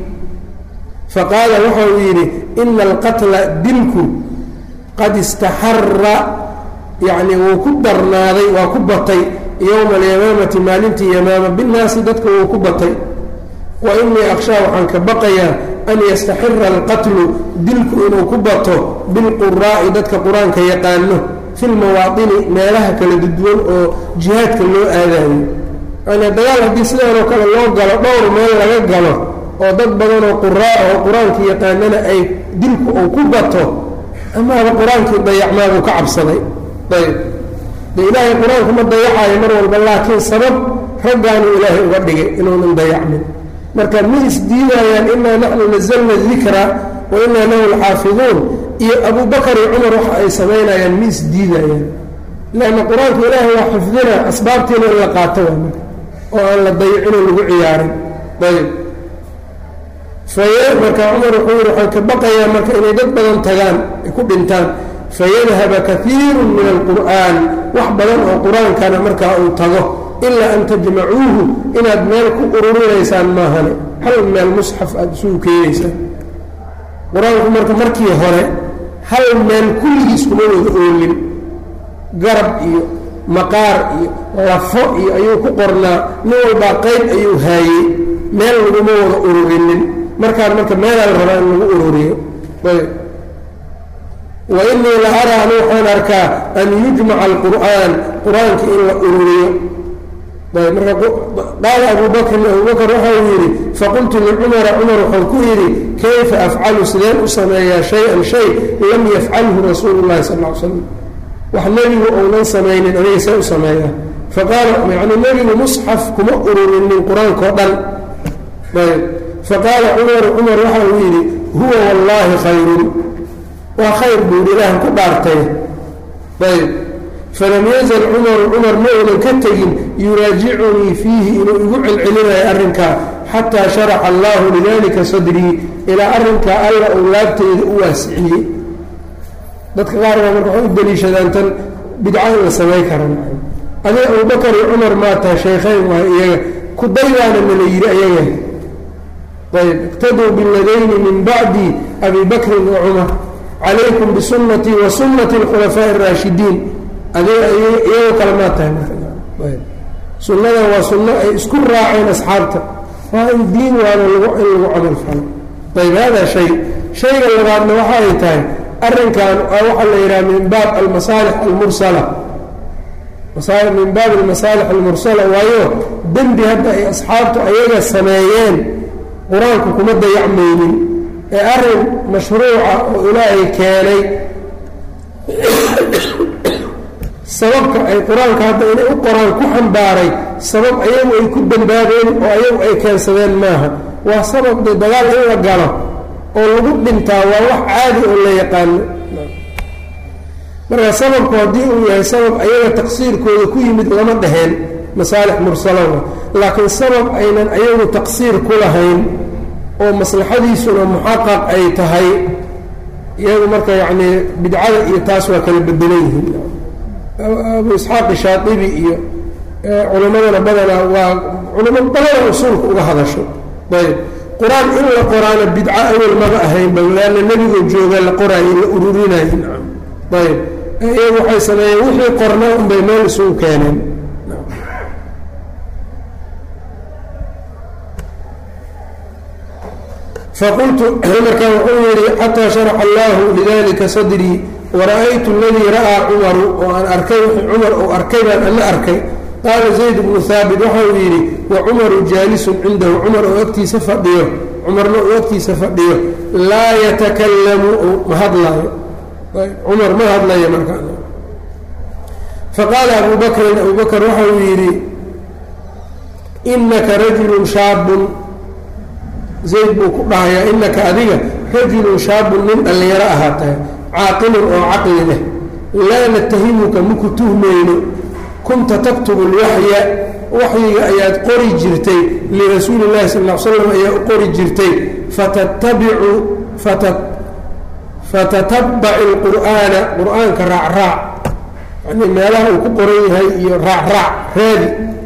faqaala waxa uu yidhi ina alqatla dilku qad istaxara yacnii wuu ku darnaaday waa ku batay yowma alyamaamati maalintii yamaama binnaasi dadka wuu ku batay wa inii akhshaa waxaan ka baqayaa an yastaxira alqatlu dilku inuu ku bato bilquraa'i dadka qur-aanka yaqaano fi lmawaadini meelaha kala duwan oo jihaadka loo aadayo yani dagaal haddii sidaanoo kale loo galo dhowr meel laga galo oo dad badanoo quraa oo qur-aanka yaqaanana ay dilku uu ku bato amaaba qur-aankii dayacmaabuu ka cabsaday ayb de ilaahay qur-aanku ma dayacayo mar walba laakiin sabab raggaanuu ilaahay uga dhigay inuunan dayacmin marka ma isdiidayaan inaa naxnu nazalna dikra wa inaa lahu lxaafiduun iyo abuu bakar iyo cumar waxa ay samaynayaan ma isdiidayaan lanna qur-aanku ilaahay waa xifdina asbaabtiina in la qaato waa marka oo aan la dayicinoo lagu ciyaarin ayb faye marka cumar wuxuu yidhi waxaan ka baqayaa marka inay dad badan tagaan ay ku dhintaan fayadhaba kaiiru min alqur'aan wax badan oo qur-aankana markaa uu tago ilaa an tajmacuuhu inaad meel ku ururinaysaan maahane hal meel musxaf aada isugu keenaysaan qur-aanku marka markii hore hal meel kulligiis kuma wada oolin garab iyo maqaar iyo lafo iyo ayuu ku qornaa nin walbaa qayb ayuu haayey meel laguma wada ururinin markaan marka meelaa la rabaa in lagu ururiyo ayb wa inii la araa anu waxaan arkaa an yujmaca alqur'aan qur-aanka in la ururiyo ayb marka qaala abu bakrin abu bakr waxa uu yidhi faqultu licumara cumar waxaan ku yidhi kayfa afcalu sideen u sameeyaa shay-an shay lam yafcalhu rasuulu llahi sal ll ly slam wax nebigu ounan samaynin aniga see u sameeyaa faqaala yani nebigu musxaf kuma ururinin qur-aankao dhan ayb faqaala cumaru cumar waxa uu yidhi huwa wallaahi khayrun waa khayr buu yidhi ilaahan ku dhaartay ayb falam yazal cumaru cumar ma uunan ka tegin yuraajicunii fiihi inuu igu celcelinayo arrinkaa xataa sharaxa allaahu lidalika sadrii ilaa arrinkaa alla uu laabteyda u waasiciyey dadka qaar baa marka waxay u daliishadaan tan bidca in la samay kara adiga abubakar iyo cumar maa taha shaykhayn waay iyaga ku daybaana nala yidhi ayaga ayb iqtaduu biladayni min bacdi abi bakrin wa cumar calaykum bisunnatii wa sunnati alkhulafaa'i araashidiin adiga iyagoo kale maa tahay marayb sunnadan waa sunno ay isku raaceen asxaabta waa in diin waana lagu in lagu camal falo ayb hada shay shayga labaadna waxa ay tahay arrinkan waxaa la yidhaha min baab almasaalix almursala min baab almasaalix almursala waayo dembi hadda ay asxaabtu ayaga sameeyeen qur-aanku kuma dayacmaynin ee arrin mashruuca oo ilaahay keenay sababka ay qur-aanka hadda inay u qoraan ku xambaaray sabab ayagu ay ku dambaabeen oo ayagu ay keensadeen maaha waa sabab de dagaal in la galo oo lagu dhintaa waa wax caadi oo la yaqaano marka sababku haddii uu yahay sabab ayaga taqsiirkooda ku yimid lama dhaheen masaalix mursalawa laakiin sabab aynan ayagu taqsiir ku lahayn oo maslaxadiisuna muxaqaq ay tahay iyagu marka yacnii bidcada iyo taas waa kala bedelan yihiin abu isxaaq shaatibi iyo culimadana badanaa waa culimo badana usuulka uga hadasho ayb qur-aan in la qoraana bidco awel maba ahaynba laana nebigoo joogaa la qoraayo la ururinayo nacam ayb iyagu waxay sameeyeen wixii qornaa unbay meel isugu keeneen faqultu markaa wuxuu yihi xataa sharaxa allahu lidalika sadrii wara-aytu aladii ra'aa cumaru oo aan arkay wixii cumar uu arkay baan ana arkay qaala zayd bnu haabit waxa uu yidhi wa cumaru jaalisun cindahu cumar oo agtiisa fadhiyo cumarna uu agtiisa fadhiyo laa yatakallamu ma hadlaayo cumar ma hadlayo markaa faqaala abu bakrin abu bakr waxa uu yidhi inaka rajulun shaabun zayd buu ku dhahayaa inaka adiga rajulun shaabun nin dhallinyaro ahaa tahay caaqilun oo caqli leh laa natahimuka maku tuhmayno kunta taktubu lwaxya waxyiga ayaad qori jirtay lirasuuli llahi sal l slam ayaa u qori jirtay fatatabicu fatatabaci lqur'aana qur-aanka raacraac yani meelaha uu ku qoran yahay iyo raacraac raadi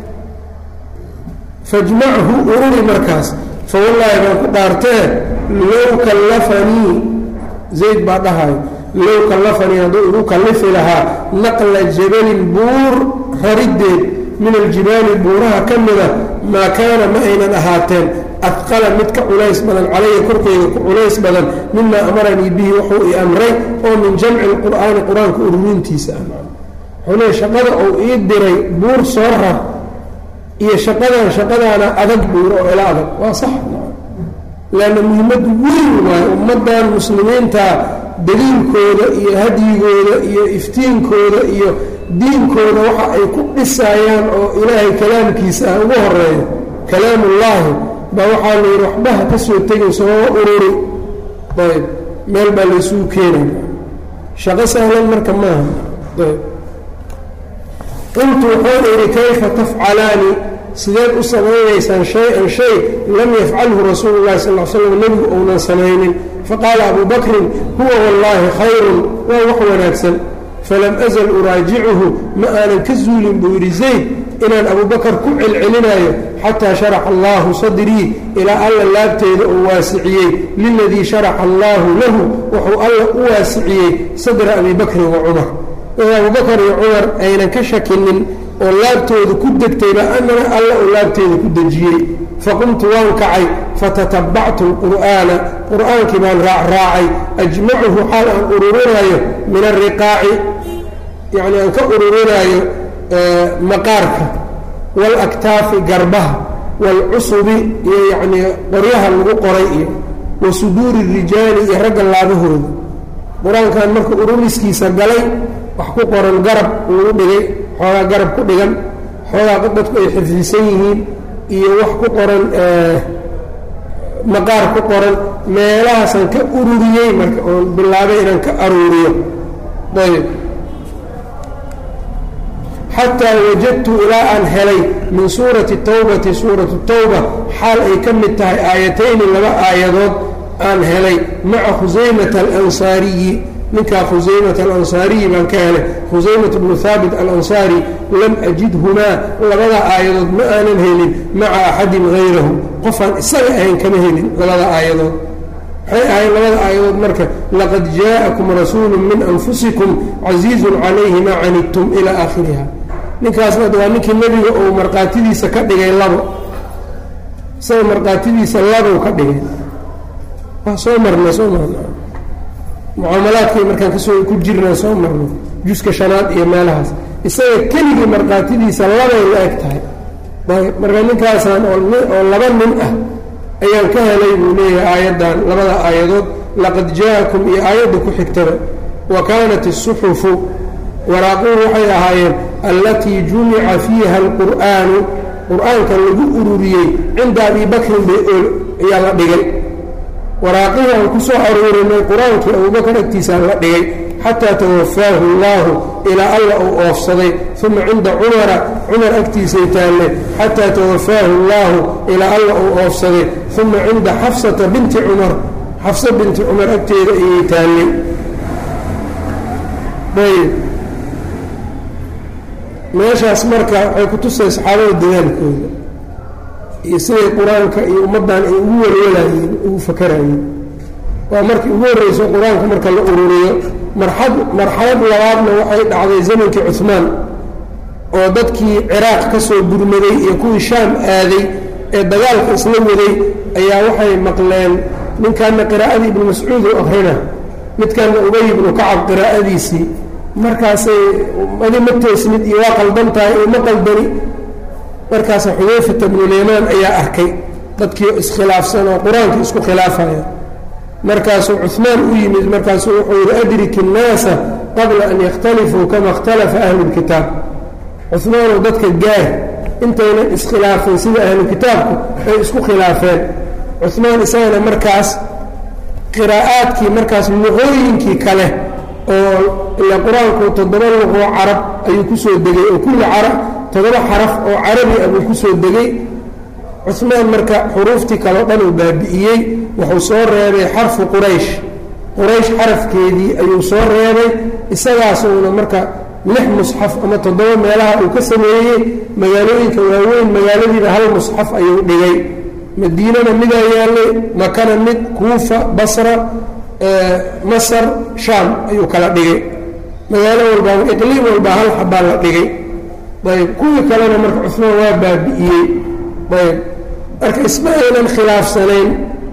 fajmachu ururi markaas fawallaahi baan ku dhaartee low kallafanii zayd baa dhahayo low kallafanii hadduu igu kallifi lahaa naqla jabalin buur rariddeed min aljibaali buuraha ka mida maa kaana ma aynan ahaateen adqala mid ka culays badan calaya korkeyga ku culays badan mimaa amaranii bihi wuxuu i amray oo min jamci lqur'aani qur-aanka ururintiisa ah wuxuu leey shaqada uu ii diray buur soo rar iyo shaqadan shaqadaana adag buuro oo ila adag waa sax laanna muhimmad weyn waayo ummaddan muslimiinta daliilkooda iyo hadyigooda iyo iftiinkooda iyo diinkooda waxa ay ku dhisayaan oo ilaahay kalaamkiisa ah ugu horeeyo kalaamullaahi baa waxaa la yidhi waxbaha ka soo tegay soo ururi ayb meel baa laysugu keenaya shaqo sahlan marka maaha ayb qultu wuxuu idhi kayfa tafcalaani sideed u samaynaysaan shay-an shay lam yafcalhu rasuulu llahi sal l slam nebigu ounan samaynin faqaala abu bakrin huwa wallaahi khayrun waa wax wanaagsan falam azal uraajicuhu ma aanan ka zuulin buu yidhi zayd inaan abubakar ku celcelinayo xataa sharaxa allaahu sadrii ilaa alla laabteeda uu waasiciyey liladii sharaxa allaahu lahu wuxuu alla u waasiciyey sadra abi bakrin wa cumar wixii abubakar iyo cumar aynan ka shakinin oo laabtooda ku degtayba annana alla uu laabteeda ku dejiyey faqumtu waan kacay fatatabbactu alqur'aana qur'aankii baan raacraacay ajmacuhu xaal aan ururinaayo min alriqaaci yacni aan ka ururinaayo maqaarka waalaktaafi garbaha waalcusubi iyo yacnii qoryaha lagu qoray iyo wa suduuri rijaali iyo ragga laabahooda qur-aankan marka ururiskiisa galay wax ku qoran garab lagu dhigay xoogaa garab ku dhigan xoogaa dadku ay xifdisan yihiin iyo wax ku qoran maqaar ku qoran meelahaasaan ka ururiyey marka oon bilaabay inaan ka aruuriyo ayb xataa wajadtu ilaa aan helay min suurati tawbati suuratu tawba xaal ay ka mid tahay aayatayni laba aayadood aan helay maca khusaymata alansaariyi ninkaa khusaymata alansaariyi baan ka helay khusaymat bnu haabit alansaari lam ajidhumaa labada aayadood ma aanan helin maca axadin hayrahu qofaan isaga ahayn kama helin labada aayadood waxay ahayd labada aayadood marka laqad jaa'akum rasuulu min anfusikum casiizun calayhi maa canidtum ilaa aakhiriha ninkaasna waa ninkii nebiga uu markhaatidiisa ka dhigay labo isaga markhaatidiisa labow ka dhigay waa soo marna soo marna mucaamalaadkii markaan kasoo ku jirnaa soo marno juska shanaad iyo meelahaas isaga keligii markhaatidiisa labay la eg tahay marka ninkaasaan oo laba nin ah ayaan ka helay buu leeyahay aayaddan labada aayadood laqad jaa'akum iyo aayadda ku xigtaba wa kaanat isuxufu waraaquhu waxay ahaayeen allatii jumica fiiha alqur'aanu qur-aanka lagu ururiyey cinda abi bakrin bay ayaa la dhigay waraaqihii aan ku soo aruurinay qur-aankii abubakar agtiisaan la dhigay xataa tawafaahu allaahu ilaa alla uu oofsaday uma cinda cumara cumar agtiisay taalle xataa tawafaahu allaahu ilaa alla uu oofsaday uma cinda xafsata binti cumar xafsa binti cumar agteeda ayay taallay ayb meeshaas marka waxay ku tusay saxaabada dadaalkooda iyo siday qur-aanka iyo ummaddan ay ugu walwalayeen ugu fakarayeen waa markii ugu horreyso qur-aanka marka la ururiyo marxad marxalad labaadna waxay dhacday zamankii cuhmaan oo dadkii ciraaq ka soo gurmaday iyo kuwii shaam aaday ee dagaalka isla waday ayaa waxay maqleen ninkanna qiraa'adii ibnu mascuud u akrina midkanna ubay ibnu kacab qiraa'adiisii markaasay adi ma toosnid iyo waa qaldan tahay uma qaldani markaasa xudayfata bnulyamaan ayaa arkay dadkii iskhilaafsan oo qur-aanka isku khilaafaya markaasuu cuhmaan u yimid markaasuu wuxuu yidhi adrik innaasa qabla an yakhtalifuu kama ikhtalafa ahlu lkitaab cuhmaanow dadka gaar intaynan iskhilaafin sida ahlu kitaabku ay isku khilaafeen cuhmaan isagana markaas qiraa'aadkii markaas luqooyinkii kale oo ila qur-aanku toddoba luqoo carab ayuu ku soo degay oo kulli carab toddoba xaraf oo carabi ah buu ku soo degay cuhmaan marka xuruuftii kaleo dhan uu baabi'iyey wuxuu soo reebay xarfu quraysh quraysh xarafkeedii ayuu soo reebay isagaasuuna marka lix musxaf ama toddoba meelaha uu ka sameeyey magaalooyinka waaweyn magaaladiiba hal musxaf ayuu dhigay madiinana midaa yaallay makana mid kuufa basra masar shaam ayuu kala dhigay magaalo walbaa iqliim walbaa hal xabaa la dhigay ayb kuwii kalena marka cuhmaan waa baabi'iyey ayb marka isma aynan khilaafsanayn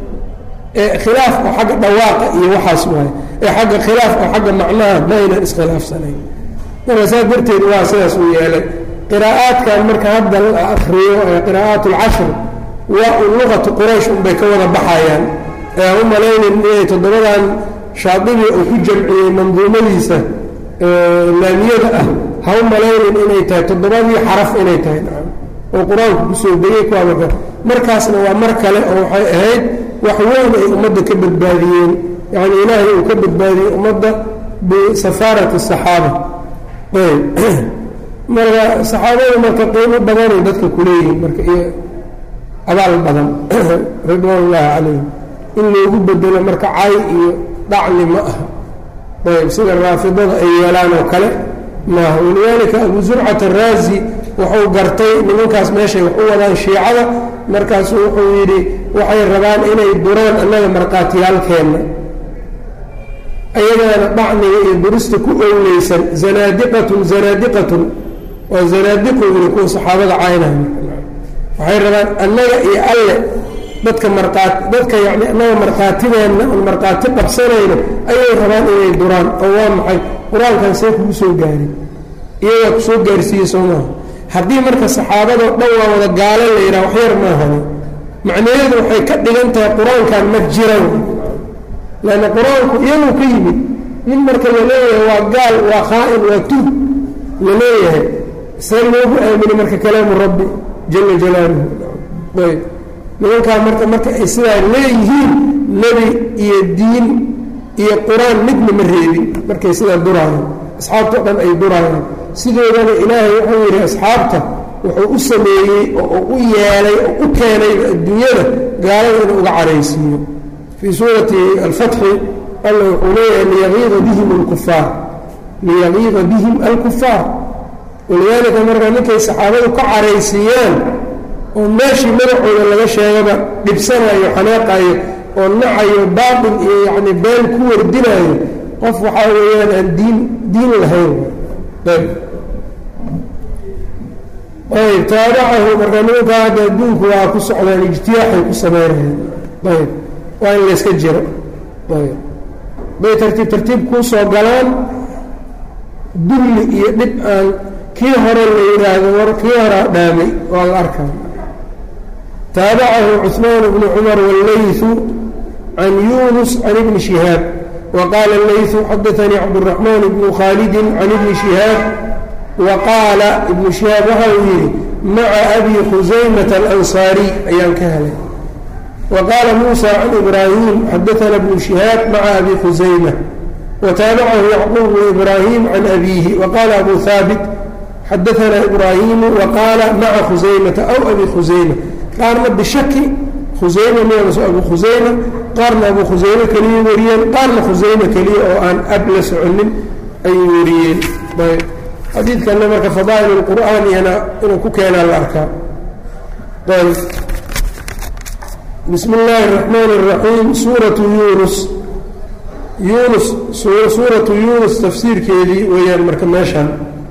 khilaaf oo xagga dhawaaqa iyo waxaas waay ee xagga khilaaf oo xagga macnaha ma aynan iskhilaafsanayn marka saas darteed waa sidaas uu yeelay qiraa'aadkan marka hadda la akriyo qiraa'aat alcashr waa un luqatu quraysh unbay ka wada baxayaan ee u malaynin inay toddobadan shaadibi uu ku jamciyey manduumadiisa laamiyada ah ha u malaynin inay tahay toddobadii xaraf inay tahay oo qur-aanku kusoo degay kuwa marka markaasna waa mar kale oo waxay ahayd wax weyn ay ummadda ka badbaadiyeen yacni ilaahay uu ka badbaadiyey ummadda bisafaarati asaxaaba marka saxaabada marka qiimo badanay dadka kuleeyihiin marka iyo abaal badan ridwaan ullaahi calayhim in loogu bedelo marka cay iyo dhacni ma aha ayb sida raafidada ay yeelaan oo kale maaha. walidaalika abu zurcat araazi wuxuu gartay nimankaas meeshay wax u wadaan shiicada, markaasuu wuxuu yidhi waxay rabaan inay duraan annaga markhaatiyaalkeenna, ayagaana dhacniga iyo durista ku owleysan. zanaadiqatun zanaadiqatun waa zanaadiqu yidhi kuwa saxaabada caynaya, waxay rabaan annaga iyo alle dadka markaat dadka yacni annaga markhaatideenna oon markhaati qabsanayno ayay rabaan inay duraan. oo waa maxay? qur-aankan see kugu soo gaarin, iyagaa ku soo gaarsiiyey soo maaha. haddii marka saxaabadoo dhan waa wada gaalo la yidhaha waxyar maahani, macnaheedu waxay ka dhigan tahay qur-aankan ma jiran, lanna qur-aanku iyaguu ka yimid. nin marka la leeyahay waa gaal, waa khaa'in, waa tuug la leeyahay, see loogu aamini marka kalaamu rabbi jala jalaaluhu. ayb nimankaa marka marka ay sidaa leeyihiin nebi iyo diin iyo qur-aan midna ma reebin markay sidaa duraayaan, asxaabtao dhan ay duraayaan. sidoodana ilaahay wuxuu yidhi asxaabta wuxuu u sameeyey oo u yeelay oo u keenayba adduunyada gaalada inuu uga caraysiiyo. fii suurati alfatxi alla wuxuu leeyahay liyagiida bihim alkufaar liyagiida bihim alkufaar. walidaalika marka ninkay saxaabadu ka caraysiiyaan oo meeshii magacooda laga sheegaba dhibsanayo, xanaaqayo oo nacayo, baatil iyo yacni been ku wardinayo, qof waxaa weeyaan aan diin diin lahayn. ayb ayb taabacahu marka nimankaa hadda adduunku waa ku socdaan, ijtiyaaxay ku sameynayaan. ayb waa in layska jiro. ayb bay tartiib tartiib kuu soo galaan, dulli iyo dhib aan kii hore la yidhaahdo war kii horaa dhaamay waa la arkaa. taabacahu cuثmaan bnu cumar wاllayثu can yunus can ibni shihaab waqaala اllayثu xadaanii cabdالraxmaan bnu khaalidi can ibni shihaab waqaala ibnu shihaab waxa uu yidhi maca abi khusaymata alansaariy ayaan ka helay. waqaala muusa can ibraahim xadaana bnu shihaab maca abi khusayma wataabacahu yacquub bnu ibraahim can abiihi waqaala abu haabit xadaanaa ibraahimu waqaala maca khusaymata aw abi khusayma. qaarna bishaki khusayma miyaso abu khusayma, qaarna abu khusayme keliya wariyeen, qaarna khusayme keliya oo aan ab la soconin ayay wariyeen. ayb xadiidkanna marka fadaa'il اlqur'aan iyana inuu ku keenaa la arkaa. ayb bismi اllaahi الraxmaan الraxiim suuratu yunus yunus suuratu yunus tafsiirkeedii weeyaan marka meeshaan.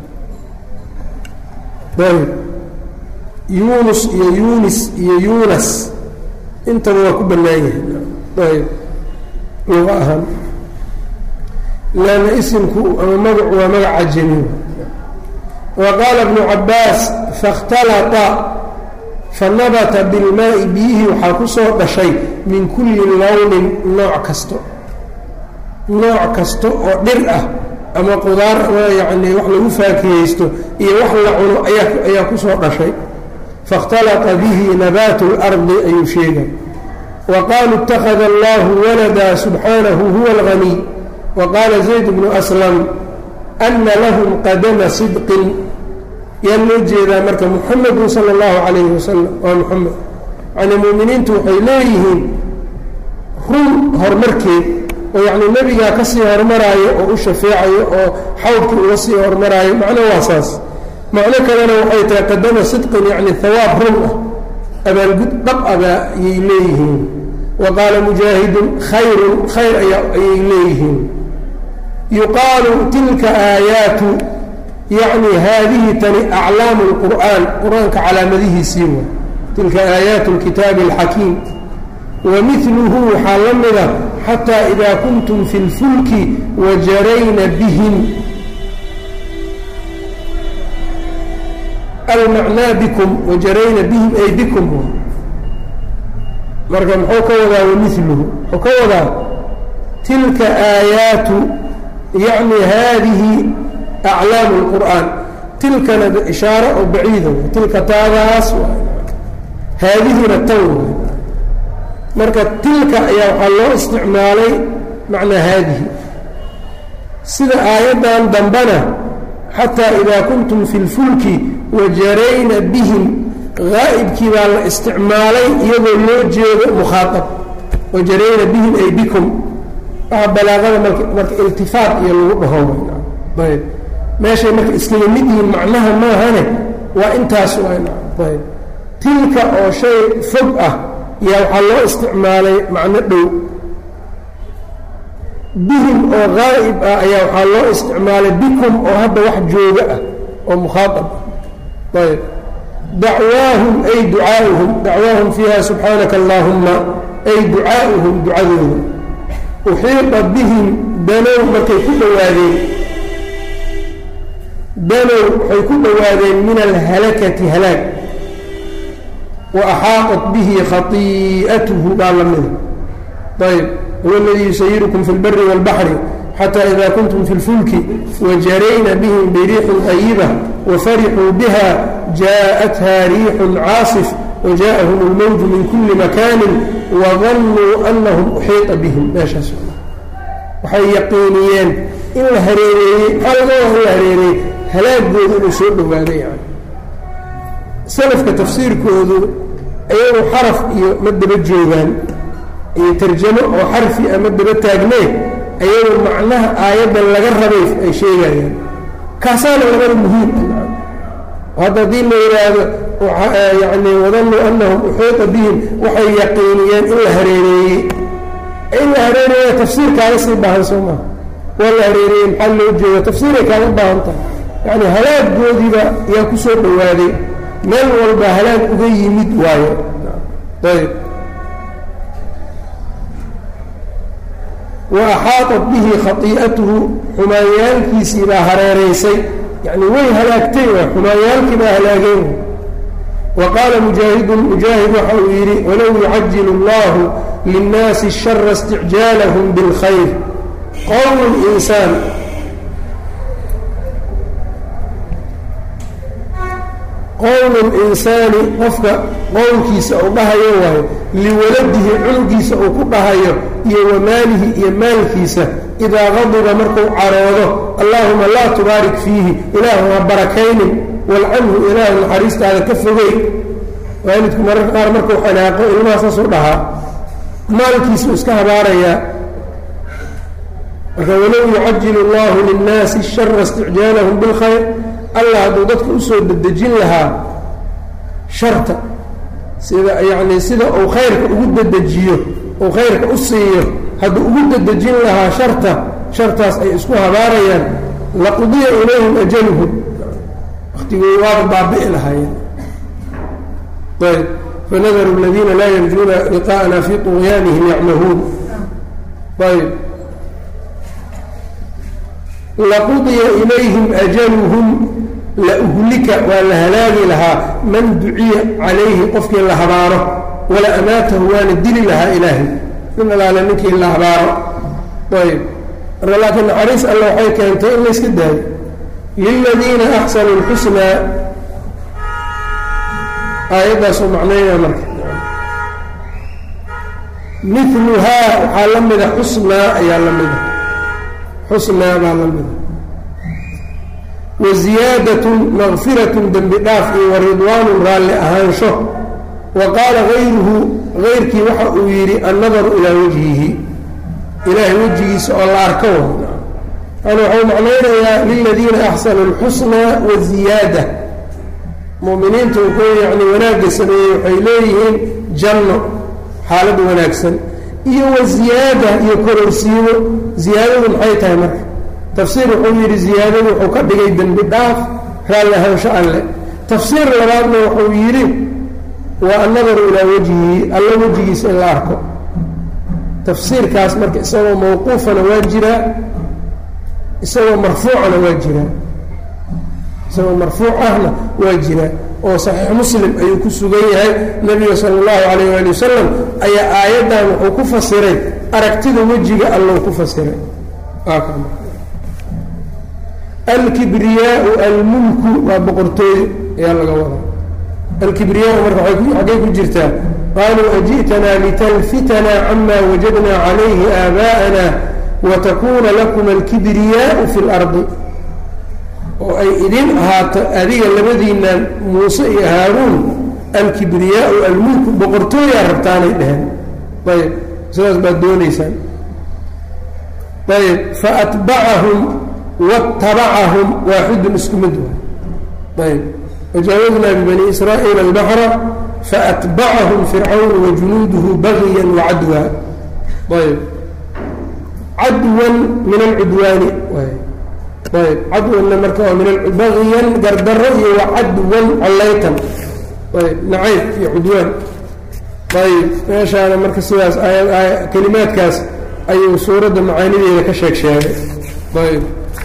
ayb yunus iyo yunis iyo yunas intaba waa ku bannaan yahay. ayb luga ahaan laana isimku ama magacu waa magac cajami. wa qaala ibnu cabbaas faاkhtalata fanabata bilmaa'i biyihii waxaa ku soo dhashay min kulli lownin nooc kasto nooc kasta oo dhir ah ama qudaar ama yacnii wax lagu faakihaysto iyo wax la cuno ayaa ayaa ku soo dhashay. faاkhtalata bihi nabaatu اlardi ayuu sheegay. wa qaaluu اtakhada allahu walada subxaanahu huwa اlganiy. wa qaala zayd bnu aslam ana lahum qadama sidqin. yaa loo jeedaa marka muxamedun sala اllahu calayhi wasalam waa muxamed. yani muuminiintu waxay leeyihiin run horumarkeed oo yacni nebigaa ka sii horumaraayo oo u shafeecayo oo xawdkii uga sii horumaraayo. macno waa saas. macno kalena waxay tahay qadama sidqin yacni hawaab run ah, abaalgud dhab abaa ayay leeyihiin. wa qaala mujaahidun khayrun khayr ayaa ayay leeyihiin. yuqaalu tilka aayaatu yacni haadihi tani aclaamu اlqur'aan, qur-aanka calaamadihiisii wa tilka aayaatu اlkitaabi اlxakiim. wa miluhu waxaa la mida xataa idaa kuntum fi اlfulki wajarayna bihim almacnaa bikum wajarayna bihim ay bikum. marka muxuu ka wadaa wamiluhu muxuu ka wadaa tilka aayaatu yacni haadihi aclaamu اlqur'aan. tilkana ishaaro oo baciida tilka taadaas haadihina tan marka tilka ayaa waxaa loo isticmaalay macnaa haadihi. sida aayaddan dambana xataa idaa kuntum fi اlfulki wajarayna bihim gaa'ibkii baa la isticmaalay iyadoo loo jeedo mukhaaab wajarayna bihim ay bikum. waa balaaqada marka marka iltifaat iyo lagu dhaho ayb meeshay marka iskaga mid yihiin macnaha maahane waa intaas ayb tilka oo shay fog ah yaa waxaa loo isticmaalay macno dhow bihim oo gaa'ib ah ayaa waxaa loo isticmaalay bikum oo hadda wax jooga ah oo mukhaaab ah ayb dacwaahum ay ducaa'uhum dacwaahum fiiha subxaanaka allaahumma ay ducaa'uhum ducadooda uxiiqa bihim danow markay ku dhowaadeen danow waxay ku dhowaadeen min alhalakati halaag wa axaaطat bihi khatii'atuhu baa la mida ayb huwa aladii yusayirukum fi اlbari wاlbaxri xatى ida kuntum fi اlfulki wajarayna bihim biriixin طayiba wafarixuu biha jaaءatha riixun caasif wajaءahum اlmowju min kuli makani wadanuu anahum uxiiطa bihim meeshaas waxay yaqiiniyeen in la hareereeyey algooda in la hareereeyey halaagooda inuu soo dhowaaday yani salafka tafsiirkoodu ayagu xaraf iyo ma daba joogaan iyo tarjamo oo xarfi ama daba taagnee ayagu macnaha aayaddan laga rabay ay sheegayaan kaasaana labada muhiim hadda haddii la yidhaahdo yani wadanuu anahum uxiiطa bihim waxay yaqiiniyeen in la hareereeyey in la hareereeya tafsiir kaaga sii baahan soo maha waa la hareereeyey maxaa loo jeeda tafsiiray kaaga baahan tahay yani halaaggoodiiba yaa ku soo dhowaaday meel walba halaag uga yimid waayo ayb wa axaaطat bihi khatii'atuhu xumaanyaalkiisii baa hareeraysay yani way halaagtay waa xumaanyaalkii baa halaageen wa qaala mujaahidun mujaahid waxa uu yidhi walow yucajilu اllahu linnaasi الshara isticjaalahum biاlkhayr qowl insaan qowl insaani qofka qowlkiisa uu dhahayo waayo liwaladihi cunugiisa uu ku dhahayo iyo wamaalihi iyo maalkiisa idaa qadiba markuu caroodo allaahuma laa tubaarik fiihi ilaahu ha barakaynin walcanhu ilaahu naxariistaada ka fogey waalidku mararka qaar markuu xanaaqo ilmahaasasuu dhahaa maalkiisuu iska habaarayaa marka walow yucajilu allahu linnaasi ashara isticjaalahum bilkhayr allah hadduu dadka usoo dedejin lahaa sharta sida yacni sida uu khayrka ugu dedejiyo uu khayrka u siiyo hadduu ugu dedejin lahaa sharta shartaas ay isku habaarayaan laqudiya ilayhim ajaluhum waktigooda waaba baabi'i lahaayeen ayb fanadaru aladiina laa yarjuuna liqaa'ana fii طugyaanihim yacmahuun ayb laqudiya ilayhim ajaluhum lauhlika waa la halaagi lahaa man duciya calayhi qofkii la habaaro wala amaatahu waana dili lahaa ilaahay in alaale ninkii la habaaro ayb marka laakiin naxariis alla waxay keentay in layska daayo liladiina axsanuu اlxusnaa aayaddaasuu macnaynaa marka miluhaa waxaa la mida xusnaa ayaa la mida xusnaa baa la mida waziyaadatu makfiratun dembi dhaaf iyo waridwaanu raalli ahaansho wa qaala gayruhu gayrkii waxa uu yidhi annadaru ilaa wajhihi ilaahay wejigiisa oo la arko yani waxuu macnaynayaa liladiina axsanuu اlxusnaa waziyaada mu'miniinta uu ku yani wanaagga sameeyey waxay leeyihiin janno xaalad wanaagsan iyo waziyaada iyo kororsiimo ziyaadadu maxay tahay marka tafsiir wuxuu yidhi ziyaadadu wuxuu ka dhigay dembi dhaaf raalli ahaansho alle tafsiir labaadna wuxuu yidhi waa annadaru ilaa wajhihi alla wejigiisa in la arko tafsiirkaas marka isagoo mawquufana waa jiraa isagoo marfuucana waa jiraa isagoo marfuuc ahna waa jiraa oo saxiix muslim ayuu ku sugan yahay nebiga sala allahu calayh waali wasalam ayaa aayaddan wuxuu ku fasiray aragtida wejiga allou ku fasiray alkibriyaau almulku waa boqortooyo ayaa laga wadaa alkibriyaau marka xaggay ku jirtaa qaaluu aji'tanaa litalfitanaa camaa wajadnaa calayhi aabaa'ana watakuuna lakum alkibriyaau fi اlardi oo ay idin ahaato adiga labadiinaan muuse iyo haaruun alkibriyaau almulku boqortooyaa rabtaanay dheheen ayb sidaas baad doonaysaan ayb faatbacahum watabacahum waaxidun isku mid ayb wajaawaznaa bibani israa'iila albaxra faatbacahum fircawn wajunuuduhu bagyan wacadwa ayb cadwan min alcudwaani ayb cadwanna marka waa min bagyan gardaro iyo wacadwan collaytan ayb nacayb iyo cudwaan ayb meeshaana marka sidaas kelimaadkaas ayuu suuradda macaanideeda ka sheeg sheegay ayb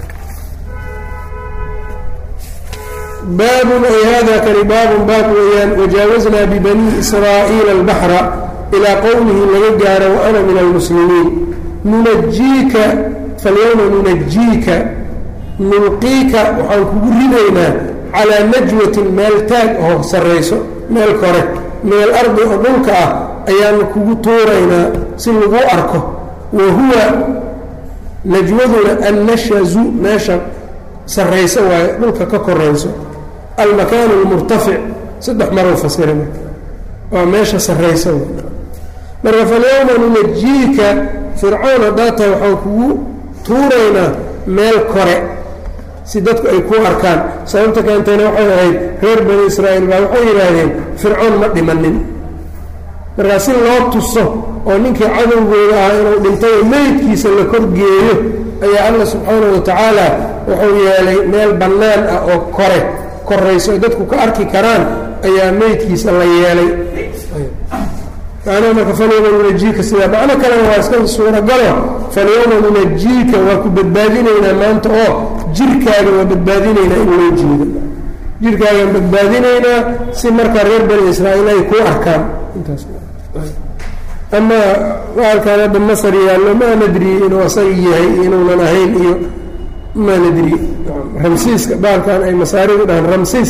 baabun ay hada kani baabun baab weeyaan wajaawaznaa bibanii israa'iila albaxra ilaa qowmihi laga gaaro wa ana min almuslimiin nunajiika falyawma nunajiika nulqiika waxaan kugu ridaynaa calaa najwatin meel taag oo sarrayso meel kore min alardi oo dhulka ah ayaanu kugu tuuraynaa si lagu arko wa huwa najwaduna annashazu meesha sarrayso waayo dhulka ka korayso almakaanu almurtafic saddex maruu fasira marka waa meesha sarrayso marka falyawma nunajiika fircoon haddaa tahay waxaan kugu tuuraynaa meel kore si dadku ay ku arkaan sababta keentayna waxay ahayd reer bani israa'iil baa waxay yidhaahdeen fircoon ma dhimanin markaa si loo tuso oo ninkii cadowgooda ahaa inuu dhintay meydkiisa la korgeeyo ayaa alla subxaanahu watacaala wuxuu yeelay meel bannaan ah oo kore korayso ay dadku ka arki karaan ayaa meydkiisa la yeelay macnaha marka falyawma nunajiika sidaa macno kalena waa iska suuragalo falyawma nunajiika waa ku badbaadinaynaa maanta oo jirkaaga waa badbaadinaynaa in loo jeedo jirkaagaan badbaadinaynaa si markaa reer bani israa'iil ay ku arkaan intaas ama waalkaan hadda masar yaallo maa nadri inuu asaga yahay inuunan ahayn iyo maa nadri ramsiiska baalkan ay masaaridu dhahaan ramsiis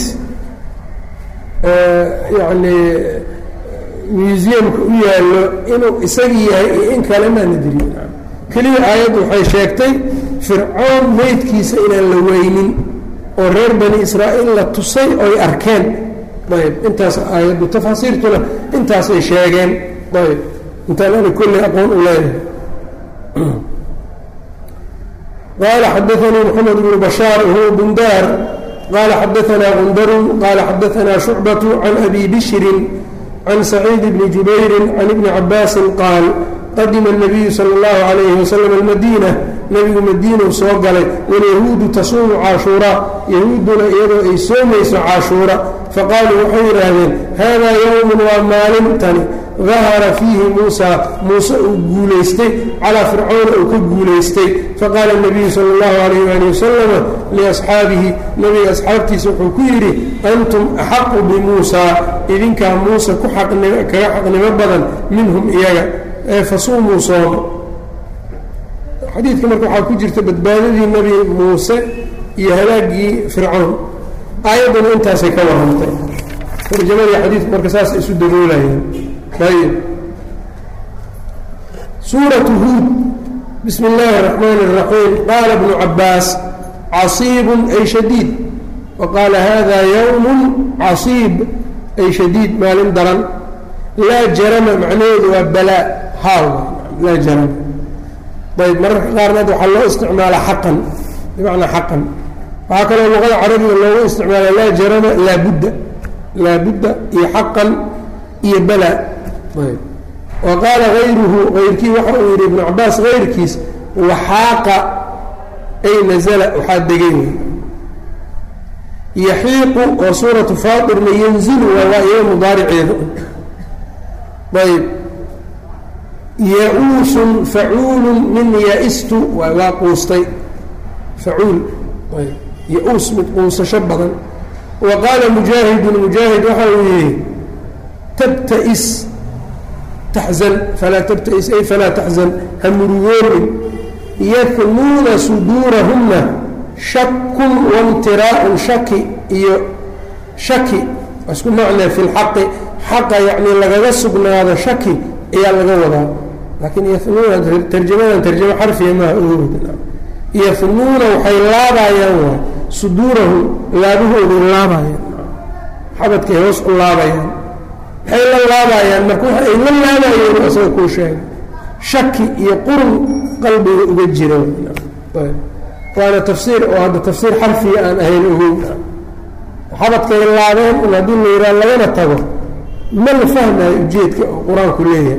yacni museumka u yaallo inuu isaga yahay iyo in kale maa nadri keliya aayaddu waxay sheegtay fircoon meydkiisa inaan la weynin oo reer bani israa'iil la tusay oy arkeen ayb intaas aayaddu tafaasiirtuna intaasay sheegeen ayb intaan ana kulli aqoon u leeyahay qaala xadaanii moxamed bnu bashaar wahuwa bundaar qaala xadaanaa gundarun qaala xadaanaa shucbatu can abi bishrin can saciid bni jubayrin can ibni cabaasin qaal qadima الnabiyu salى اllahu عalayhi wasalam almadiina nebigu madiinuu soo galay walyahuudu tasuumu caashuuraa yahuudduna iyadoo ay soomayso caashuura faqaaluu waxay yidhaahdeen haadaa yowmun waa maalintani dahara fiihi muusaa muuse uu guulaystay calaa fircawna uu ka guulaystay faqaala الnabiyu salى اllahu عalayh ali wasalama liasxaabihi nebiga asxaabtiisa wuxuu ku yidhi antum axaqu bimuusaa idinkaa muuse ku kaga xaqnimo badan minhum iyaga ee fasuumuu sooma xadiidka marka waxaa ku jirta badbaadadii nebi muuse iyo halaagii fircoon aayadduna intaasay ka warrantay tarjamadii xadiidku marka saas isu daboolayeen ayb suuratu huud bismi illaahi الraxmaani الraxiim qaala ibnu cabaas casiibun ay shadiid wa qaala hada yowm casiib ay shadiid maalin daran laa jarama macnaheedu waa balaa haal laa jarama ayb mararka qaarneed waxaa loo isticmaalaa xaqan bimacnaa xaqan waxaa kaloo luqada carabiga loogu isticmaala laa jarama laabudda laabudda iyo xaqan iyo bala ayb wa qaala hayruhu hayrkii waxa uu yidhi ibnu cabaas hayrkiis waxaaqa ay nazala waxaa degay yaxiiqu oo suuratu faatirna yanzilu waa waa iyo mudaariceeda ayb ya-uusun facuulun min ya-istu waa waa quustay facuul ayb ya-uus mid quusasho badan wa qaala mujaahidun mujaahid waxa uu yihi tabtais taxzan falaa tabtais ay falaa taxzan ha murugoonin yahnuuna suduurahumna shakun waimtiraa'un shaki iyo shaki isku macnaa fi lxaqi xaqa yacni lagaga sugnaado shaki ayaa laga wadaa laakiin yahnuuna tarjamadan tarjamo xarfiya maaha ogoda yahnuuna waxay laabayaan waa suduurahum laabahooday laabayaan xabadkay hoos u laabayaan waxay la laabayaan marka waxa ay la laabayeen asaga kuu sheegay shaki iyo qurun qalbiga uga jiro waana tafsiir oo hadda tafsiir xarfiga aan ahayn ogow xabadkay laabeen un haddii la yidhaha lagana tago ma la fahmayo ujeedka oo qur-aanku leeyahay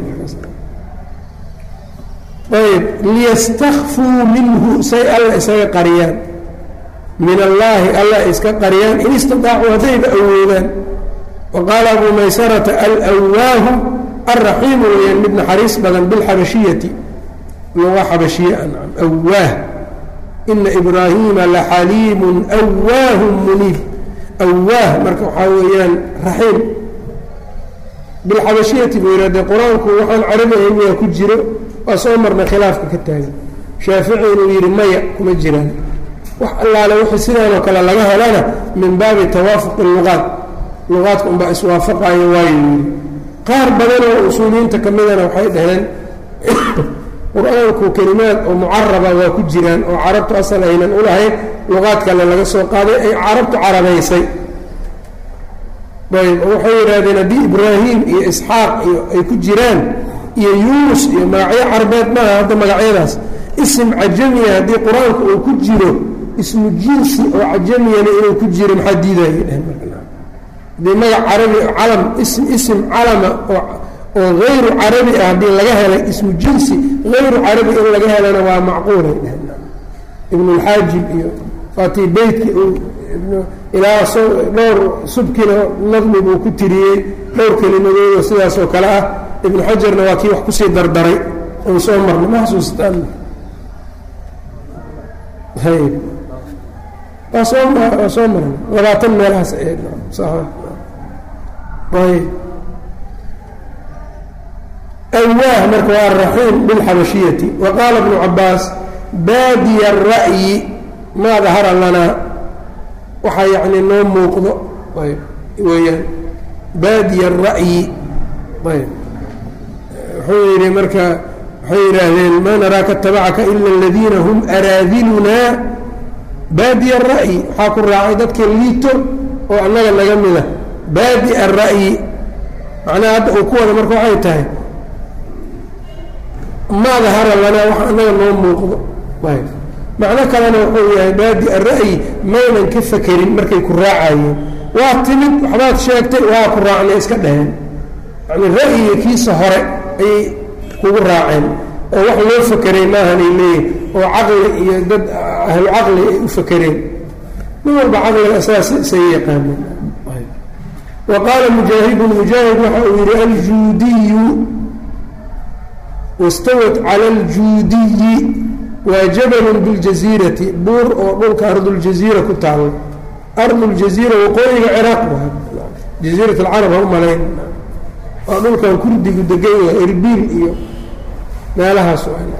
ayb liyastakfuu minhu say alla isaga qariyaan min allaahi alla iska qariyaan in istadaacuu haddayba awoodaan wa qaala abuu maysarata alawaahu alraxiimu weyaan mid naxariis badan bilxabashiyati luga xabashiya ancam awaah ina ibraahiima laxaliimun awaahun muniib awaah marka waxaa weeyaan raxiim bilxabashiyati buu yidhahdee qur-aanku waxaan carabi ahayn miyaa ku jiro waa soo marna khilaafka ka taagan shaafici inuu yidhi maya kuma jiraan wax allaale wixii sidaanoo kale laga helana min baabi tawaafuqi luqaad luqaadka unbaa iswaafaqayo waayu yidhi qaar badan oo usuuliyiinta ka midana waxay dhaheen qur-aanku kelimaad oo mucaraba waa ku jiraan oo carabtu asal aynan u lahayn luqaad kale laga soo qaaday ay carabtu carabaysay ayb oo waxay yidhaahdeen haddii ibraahim iyo isxaaq iyo ay ku jiraan iyo yuunus iyo magacyo carbeed maaha hadda magacyadaas isim cajamiya haddii qur-aanku uu ku jiro ismu jinsi oo cajamiyana inuu ku jiro maxaa diidaya dheh haddii magac carabi calam ism isim calama oo oo hayru carabi ah haddii laga helay ismu jinsi hayru carabi in laga helana waa macquulay dheh ibnulxaajib iyo waatii beytkii uu ilaa dhowr subkina nadmi buu ku tiriyey dhowr kelimadoodo sidaas oo kale ah ibnu xajarna waa kii wax kusii dardaray oon soo marnay ma xasuustaan hayb waa soo waa soo marnay labaatan meelahaas ayb awaah marka waa araxiim bilxabashiyati wa qaala ibnu cabaas baadiya ara'yi maa dahara lanaa waxaa yacni noo muuqdo ayb weeyaan baadiya ara'yi ayb wuxuu yidhi marka waxay yidhaahdeen maa naraaka tabacaka ila aladiina hum araadilunaa baadiya ara'yi waxaa ku raacay dadka liito oo annaga naga mida baadi ara'yi macnaha hadda uu ku wada marka waxay tahay maa dahara lanaa waxa annaga noo muuqdo ayb macno kalena wuxuu yahay baadi ara'yi maynan ka fakerin markay ku raacayeen waa timid waxbaad sheegtay waa ku raacnay iska dhaheen yani ra'yiga kiisa hore ayay kugu raaceen oo wax loo fakeray maahanay leeyihin oo caqli iyo dad ahlu caqli ay u fakereen min walba caqliga saas say yaqaaneen wa qaala mujaahidun mujaahid waxa uu yidhi aljuudiyu wastawat cala aljuudiyi waa jabalun biاljaziirati buur oo dhulka arduljaziira ku taalo arduljaziira waqooyiga ciraaq jaziirat alcarab ha u malayn waa dhulkan kurdigu degan yahay erbil iyo meelahaas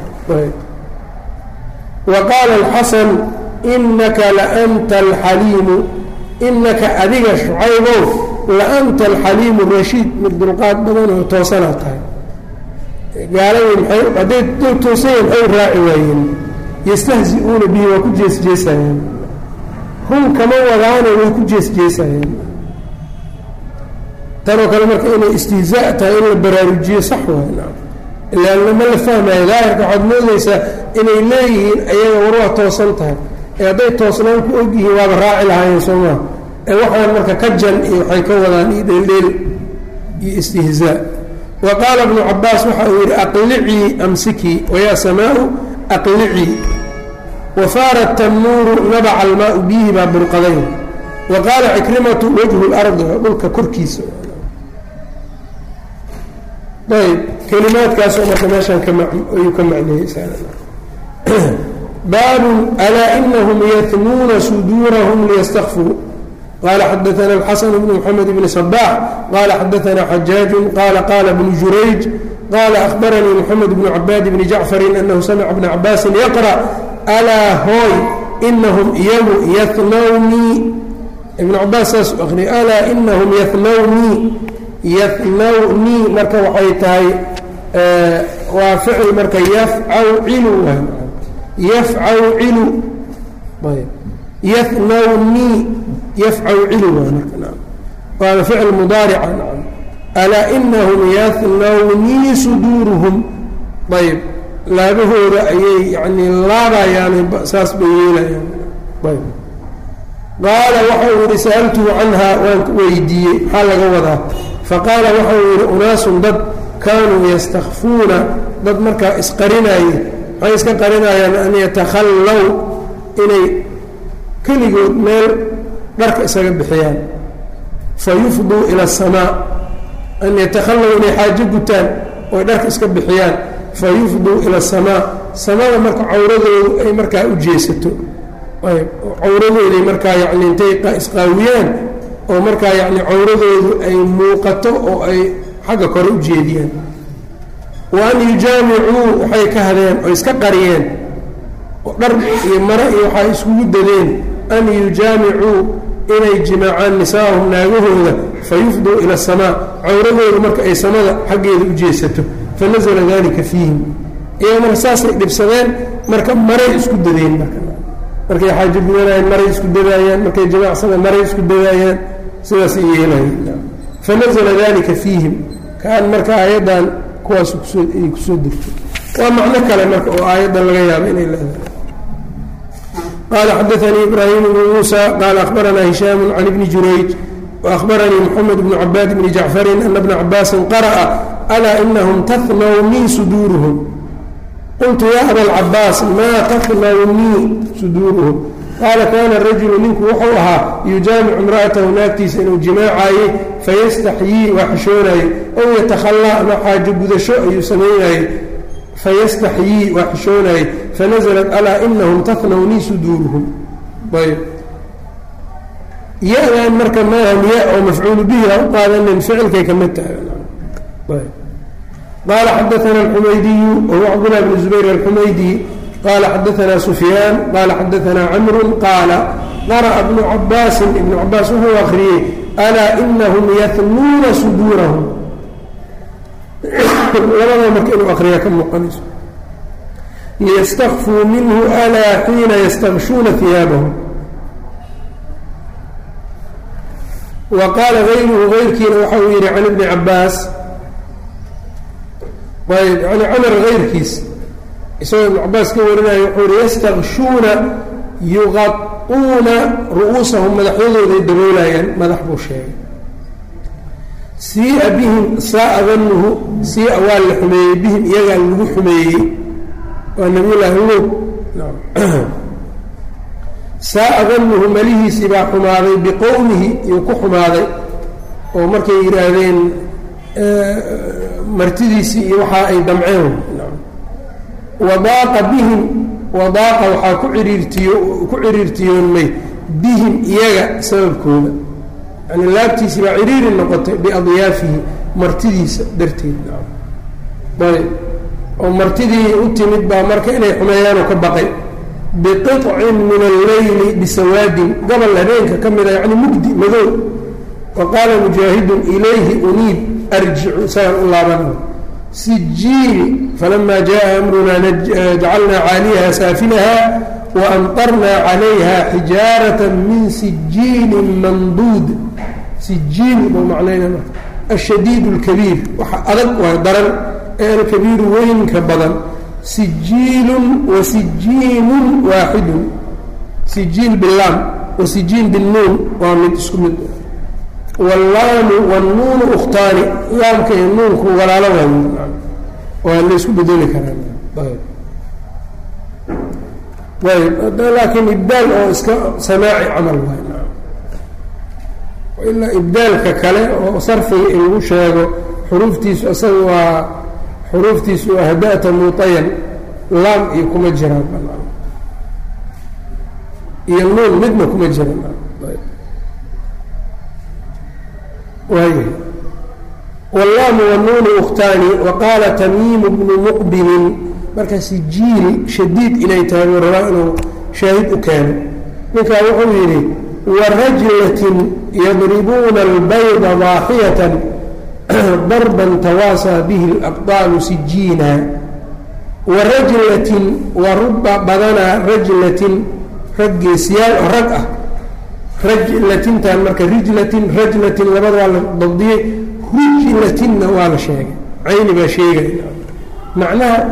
wa qaala alxasan inaka laanta alxaliimu inaka adiga shucaybow laanta alxaliimu rashiid mid dulqaad badan oo toosanaa tahay gaaladii maay hadday toosanya maxay raaci waayeen yastahzi-uuna bihi waa ku jeesjeesayeen run kama wadaana way ku jeesjeesayeen tanoo kale marka inay istihzaa tahay in la baraarujiyo sax waay ilaa ma la fahmayo daahirka waxaad moodaysaa inay leeyihiin ayaga war waa toosan tahay ee hadday toosnaan ku og yihiin waaba raaci lahaayeen soo maa ee waxaan marka ka jan iyo waxay ka wadaan iyo dheeldheel iyo istihzaa wa qaala ibnu cabaas waxa uu yidhi aqlicii amsikii wayaa samaau aqlicii wafaara tanuuru nabaca almaau biyihi baa burqadayn wa qaala cikrimatu wajhu lardi dhulka korkiisa ayb kelimaadkaasoo marka meeshaan ayuu ka macneeyey baabun alaa inahum yatnuuna suduurahum liyastakfuu qala xadaana alxasan bnu mxamed bni صbax qala xadaana xajaaju qala qala bnu jurayj qala ahbaranii mxamed bnu cabaad bni jacfari anahu samca bna cabaasin yaqra alaa hooy inahum iyagu yanawnii ibnu cabaas saas u aqriyay alaa inahum yanawnii yanawnii marka waxay tahay waa ficil marka yafcawcilu yafcawcilu yanawnii yafcawcilu waana ficil mudaarica alaa inahum yanawnii suduuruhum ayb laabahooda ayay yacnii laabayaan saas bay yeelayaan. ayb qaala waxau yidhi sa'altuhu canhaa waan weydiiyey maxaa laga wadaa faqaala waxau yidhi unaasun dad kaanuu yastakfuuna dad markaa isqarinaayey waxay iska qarinayaan an yatakhallaw inay keligood meel dharka isaga bixiyaan fayufduu ila asamaa an yatakhallaw inay xaajo gutaan oy dharka iska bixiyaan fayufduu ila asamaa samada marka cawradoodu ay markaa u jeesato cawradooday markaa yacni intay isqaawiyaan oo markaa yacni cawradoodu ay muuqato oo ay xagga kore u jeediyaan wa an yujaamicuu waxay ka hadeen oo iska qariyeen oo dhar iyo mare iyo waxay iskugu dadeen an yujaamicuu inay jimaacaan nisaahum naagahooda fayufduu ila asamaa cawradoodu marka ay samada xaggeeda u jeesato fanasala dalika fiihim iyaga marka saasay dhibsadeen marka maray isku dadeen marka markay xaajo gudanayaan maray isku dadaayaan markay jimaacsada maray isku dadaayaan sidaasay yeelayeen fanasala dalika fiihim kaan marka aayaddan kuwaas kusoo ay kusoo degtay waa macno kale marka oo aayaddan laga yaabo inay leedahay qaala xadaanii ibraahim bnu muusa qaala akhbaranaa hishaamu can ibni jurayj waأkhbaranii moxamed bnu cabaad bni jacfarin ana bna cabaasin qara'a alaa inahum tahnawmii suduuruhum qultu ya aba alcabaas maa tahnawmii suduuruhum qaala kaana rajulu ninku wuxuu ahaa yujaamicu imra'atahu naagtiisa inuu jimaacaayey fayastaxyii waa xishoonaayey ow yatakhallaa ama xaajo gudasho ayuu samaynaayey fayastaxyii waa xishoonaayey fanasalat alaa inahum tahnawnii suduuruhum ayb ya-dan marka maahan ya oo mafcuulu bihi ha u qaadanin ficilkay ka mid tahay ayb qaala xadaana alxumaydiyu wahuwa cabdullah bn zubayr alxumaydi qaala xadaanaa sufyaan qaala xadaanaa camru qaala qara'a bnu cabaasin ibnu cabaas wuxuu akriyey alaa inahum yahnuuna suduurahum labada marka inuu akriya ka muuqanayso liyastakfuu minhu alaa xiina yastakshuuna hiyaabahum wa qaala gayruhu gayrkiina waxa uu yidhi can ibni cabaas ayb yani camar gayrkiis isagoo ibnu cabaas ka warinayo wuxuu yihi yastakshuuna yuqaquuna ru'uusahum madaxyadooday daboolayaan madax buu sheegay sii-a bihim saa-a danuhu sii-a waa la xumeeyey bihim iyagaa lagu xumeeyey waa nabiyullaahi luud saa-a danuhu malihiisii baa xumaaday biqowmihi iyuu ku xumaaday oo markay yidhaahdeen martidiisii iyo waxaa ay damceen wadaaqa bihim wadaaqa waxaa ku ciriirtiyo ku ciriirtiyoonmay bihim iyaga sababkooda yani laabtiisii baa ciriiri noqotay biadyaafihi martidiisa darteed ayb oo martidii u timid baa marka inay xumeeyaanoo ka baqay biqicin min alleyli bisawaadin gobol habeenka ka mida yani mugdi madow wa qaala mujaahidun ilayhi uniib arjicu isagaan u laabana sijiil falama jaءa amrunaa jacalnaa caaliyaha saafilaha waamطarnaa calayha xijaaraة min sijiilin manduud sijiil buu macnayna marka ashadiid اlkabiir waxa adag waa daran ee alkabiiru weynka badan sijiilun wa sijiinun waaxidun sijiil bilaam wa sijiin binuun waa mid isku mid wallaamu wannuunu ukhtaani laamka iyo nuunku walaalo waay waa la isku bedeli karaa ayb laakiin ibdaal oo iska samaaci camal waay ilaa ibdaalka kale oo sarfiga in lagu sheego xuruuftiisu isaga waa xuruuftiisu waa hada-ta muutayan laam iyo kuma jiraan iyo nuun midna kuma jiraan waay wallaamu wanuunu ukhtaani waqaala tamiimu bnu muqbilin marka sijiil shadiid inay tahay buu rabaa inuu shaahid u keeno ninkaa wuxuu yidhi warajlatin yadribuuna albayda daaxiyatan darban tawaasaa bihi alaqdaalu sijiina warajlatin wa ruba badanaa rajlatin rag geesiyaal oo rag ah rajlatintan marka rijlatin rajlatin labada waa la dabdiyey rijlatinna waa la sheegay cayni baa sheegay macnaha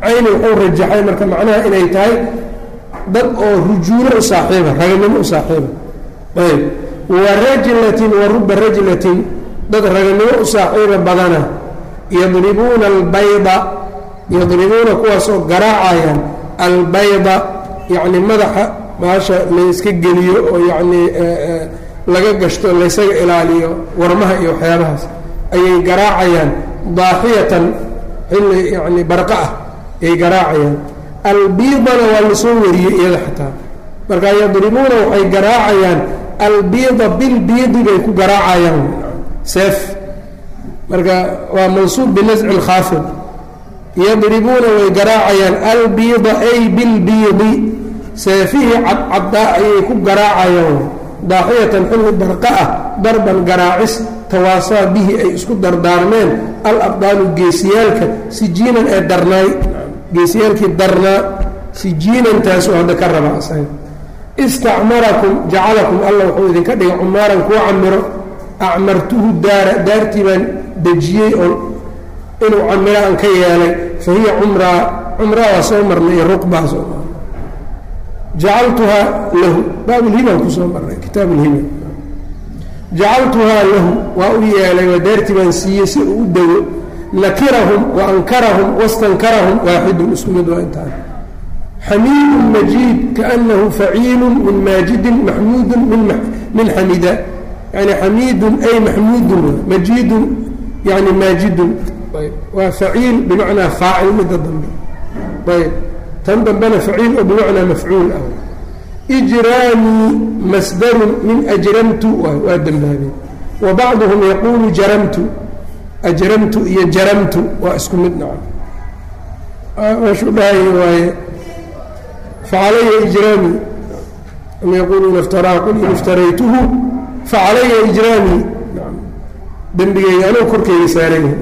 cayni wuxuu rajaxay marka macnaha inay tahay dad oo rujuulo u saaxiiba raganimo u saaxiiba ayb wa rajlatin wa ruba rajlatin dad raganimo u saaxiiba badana yadribuuna albayda yadribuuna kuwaasoo garaacayaan albayda yacni madaxa maasha layska geliyo oo yacnii laga gashto laysaga ilaaliyo warmaha iyo waxyaabahaas ayay garaacayaan daaxiyatan xilli yacni barqa ah ayay garaacayaan albiidana waa lasoo wariyey iyada xataa marka yadribuuna waxay garaacayaan albiida bilbiidi bay ku garaacayaan seef marka waa mansuub binasci اlkhaafid yadribuuna way garaacayaan albiida ay bilbiidi seefihii cadcaddaa ayay ku garaacayaan daaxiyatan xilli barqa ah darban garaacis tawaasaa bihi ay isku dardaarmeen alabdaalu geesiyaalka sijiinan ee darnaay geesiyaalkii darnaa sijiinantaasuu hadda ka raba asaga istacmarakum jacalakum alla wuxuu idinka dhigay cumaaran kuu camiro acmartuhu daara daartii baan dejiyey oo inuu camiro aan ka yeelay fa hiya cumraa cumraa waa soo marnay iyo ruqbaa soo marnay jacaltuhaa lahu baabulhiman kusoo marnay kitaab ulhiman jacaltuhaa lahu waa u yeelay waa daartii baan siiyey si uu u dego nakirahum wa ankarahum wastankarahum waaxidun isku mid waa intaan xamiidun majiid kaanahu faciilun min maajidin maxmuudun min xamida yani xamiidun ay maxmuudun majiidun yani maajidun waa faciil bimacnaa faacil midda dambe ayb tan dambena faciil oo bimacnaa mafcuul ah ijraamii masdarun min ajramtu waa dembaabeen wa bacduhum yaquulu jaramtu ajramtu iyo jaramtu waa isku mid naca meeshuu dhahay waaye facalaya ijraamii am yaquuluuna iftaraa qul in iftaraytuhu facalaya ijraamii dembigeyga anuu korkeyga saarayah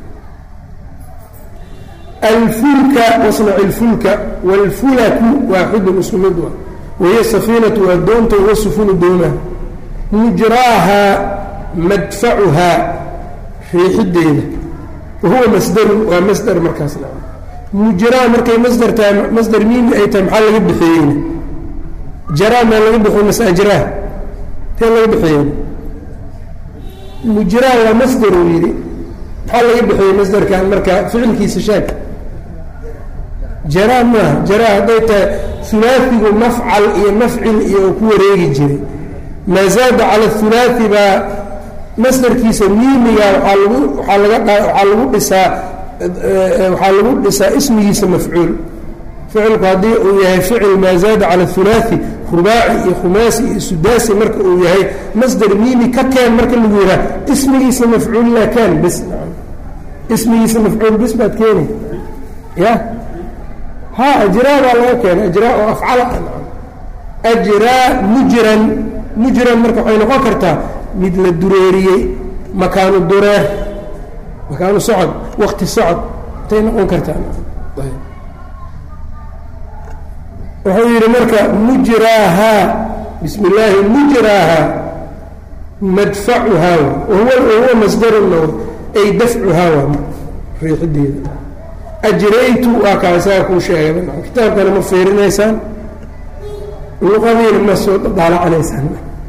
alfulka wasnaci lfulka wاlfulaku waaxidun isku mid wa wahiya safiinatu waa doonta wasufunu doomaha mujraahaa madfacuhaa riixideeda wahuwa masdarun waa masdar markaas na mujraa markay masdar tahay masdar miimi ay tahay maxaa laga bixiyeyna jaraa maa laga bixiy mase ajraa tee laga bixiyeyna mujraa waa masdar uu yidhi maxaa laga bixiyey masdarkan marka ficilkiisa shaag jaraa maaha jaraa hadday tahay hulaahigu mafcal iyo mafcil iyo ku wareegi jiray maa zaada cala hulaahi baa masdarkiisa miimiga waaa lagu waaa laga waxaa lagu dhisaa waxaa lagu dhisaa ismigiisa mafcuul ficilku haddii uu yahay ficil maa zaada cala hulaahi rubaaci iyo khumaasi iyo sudaasi marka uu yahay masdar miimi ka keen marka lagu yihaa ismigiisa mafcuul laa kaan bis ismigiisa mafcuul bis baad keeni ya ha ajraa baa laga keena ajraa oo afcala ajraa mujran mujran marka waxay noqon kartaa mid la dureeriyey makaanu dureer makaanu socod wakti socod intay noqon kartaa wuxuu yidhi marka mujraahaa bismi illaahi mujraahaa madfacuhaa wahuwa wahuwa masdaruna ay dafcuhaa waa riixideeda ajraytu waa kaa isaga kuu sheegay kitaabkana ma fiirinaysaan luqadiina ma soo daalacanaysaan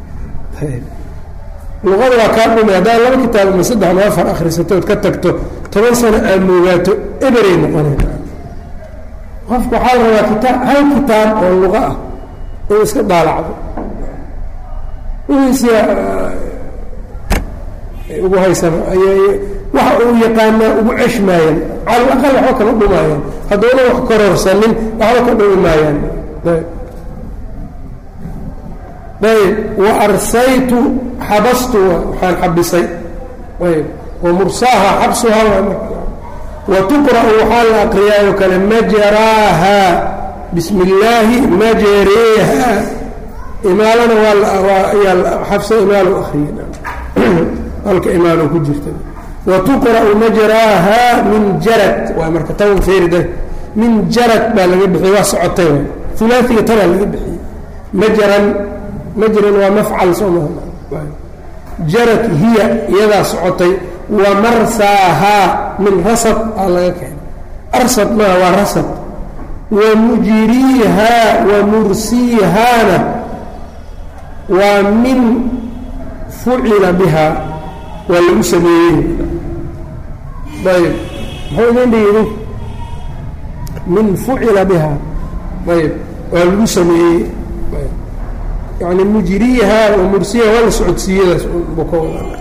luqada waa kaa dhumay haddaad laba kitaab ama saddex ama afar akhrisatood ka tagto toban sano aad moogaato eberay noqonayna qofku waxaa la rabaa kitaab hal kitaab oo luqa ah inuu iska daalacdo wiisi ugu haysana waxa uu yaqaanaa ugu ceshmaayaan cala alaqal waxba kama dhumaayaan hadduuna wax kororsanin waxba ka dhumi maayaan ayb wa arsaytu xabastu waxaan xabisay ayb wa mursaaha xabsuhaa wa tuqra'u waxaa la aqriyaayo kale majaraaha bismi illaahi majareeha imaalana waa xabso imaalo akriya halka imaalo ku jirta wa tuqra'u majraaha min jarad waa marka taban feerida min jarad baa laga bixiyey waa socotay ulaaiga tabaa laga bixiyey majran majran waa mafcal soo maa jarad hiya iyadaa socotay wa marsaahaa min rasad aa laga keenay arsad maa waa rasad wamujriihaa wamursiihaana waa min fucila bihaa waa lagu sameeyey ayb muxuu idin dhigi min fucila bihaa ayb waa lagu sameeyey yani mujriihaa wamursiiha waa la socodsiiyadaas bka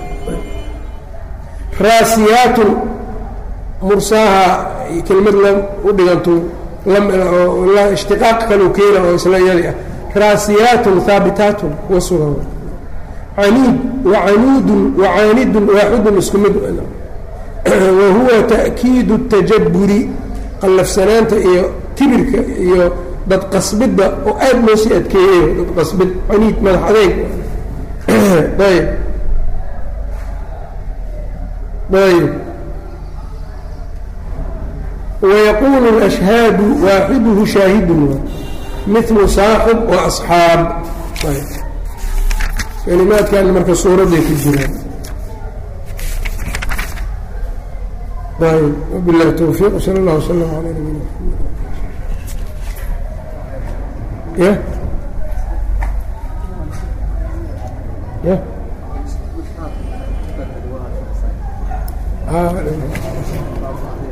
raasiyaatun mursaaha kelmad la u dhiganto la ishtiqaaq kaleu keena oo isla iyadi ah raasiyaatun haabitaatun kuwa sugan caniid wacanuudun wacaanidun waaxidun isku mid wa huwa ta'kiidu اtajaburi qallafsanaanta iyo kibirka iyo dad qasbidda oo aada loo sii adkeeyayo dad qasbid caniid madax adeeg ayb ayb ويقول الأشهاad waaxidhu شhaahid mثl صaaxب وأصxaab kelimaadkan marka suuraday ku jiraan وبالله التوفيq وsلى الله وsلم على نبينا محمد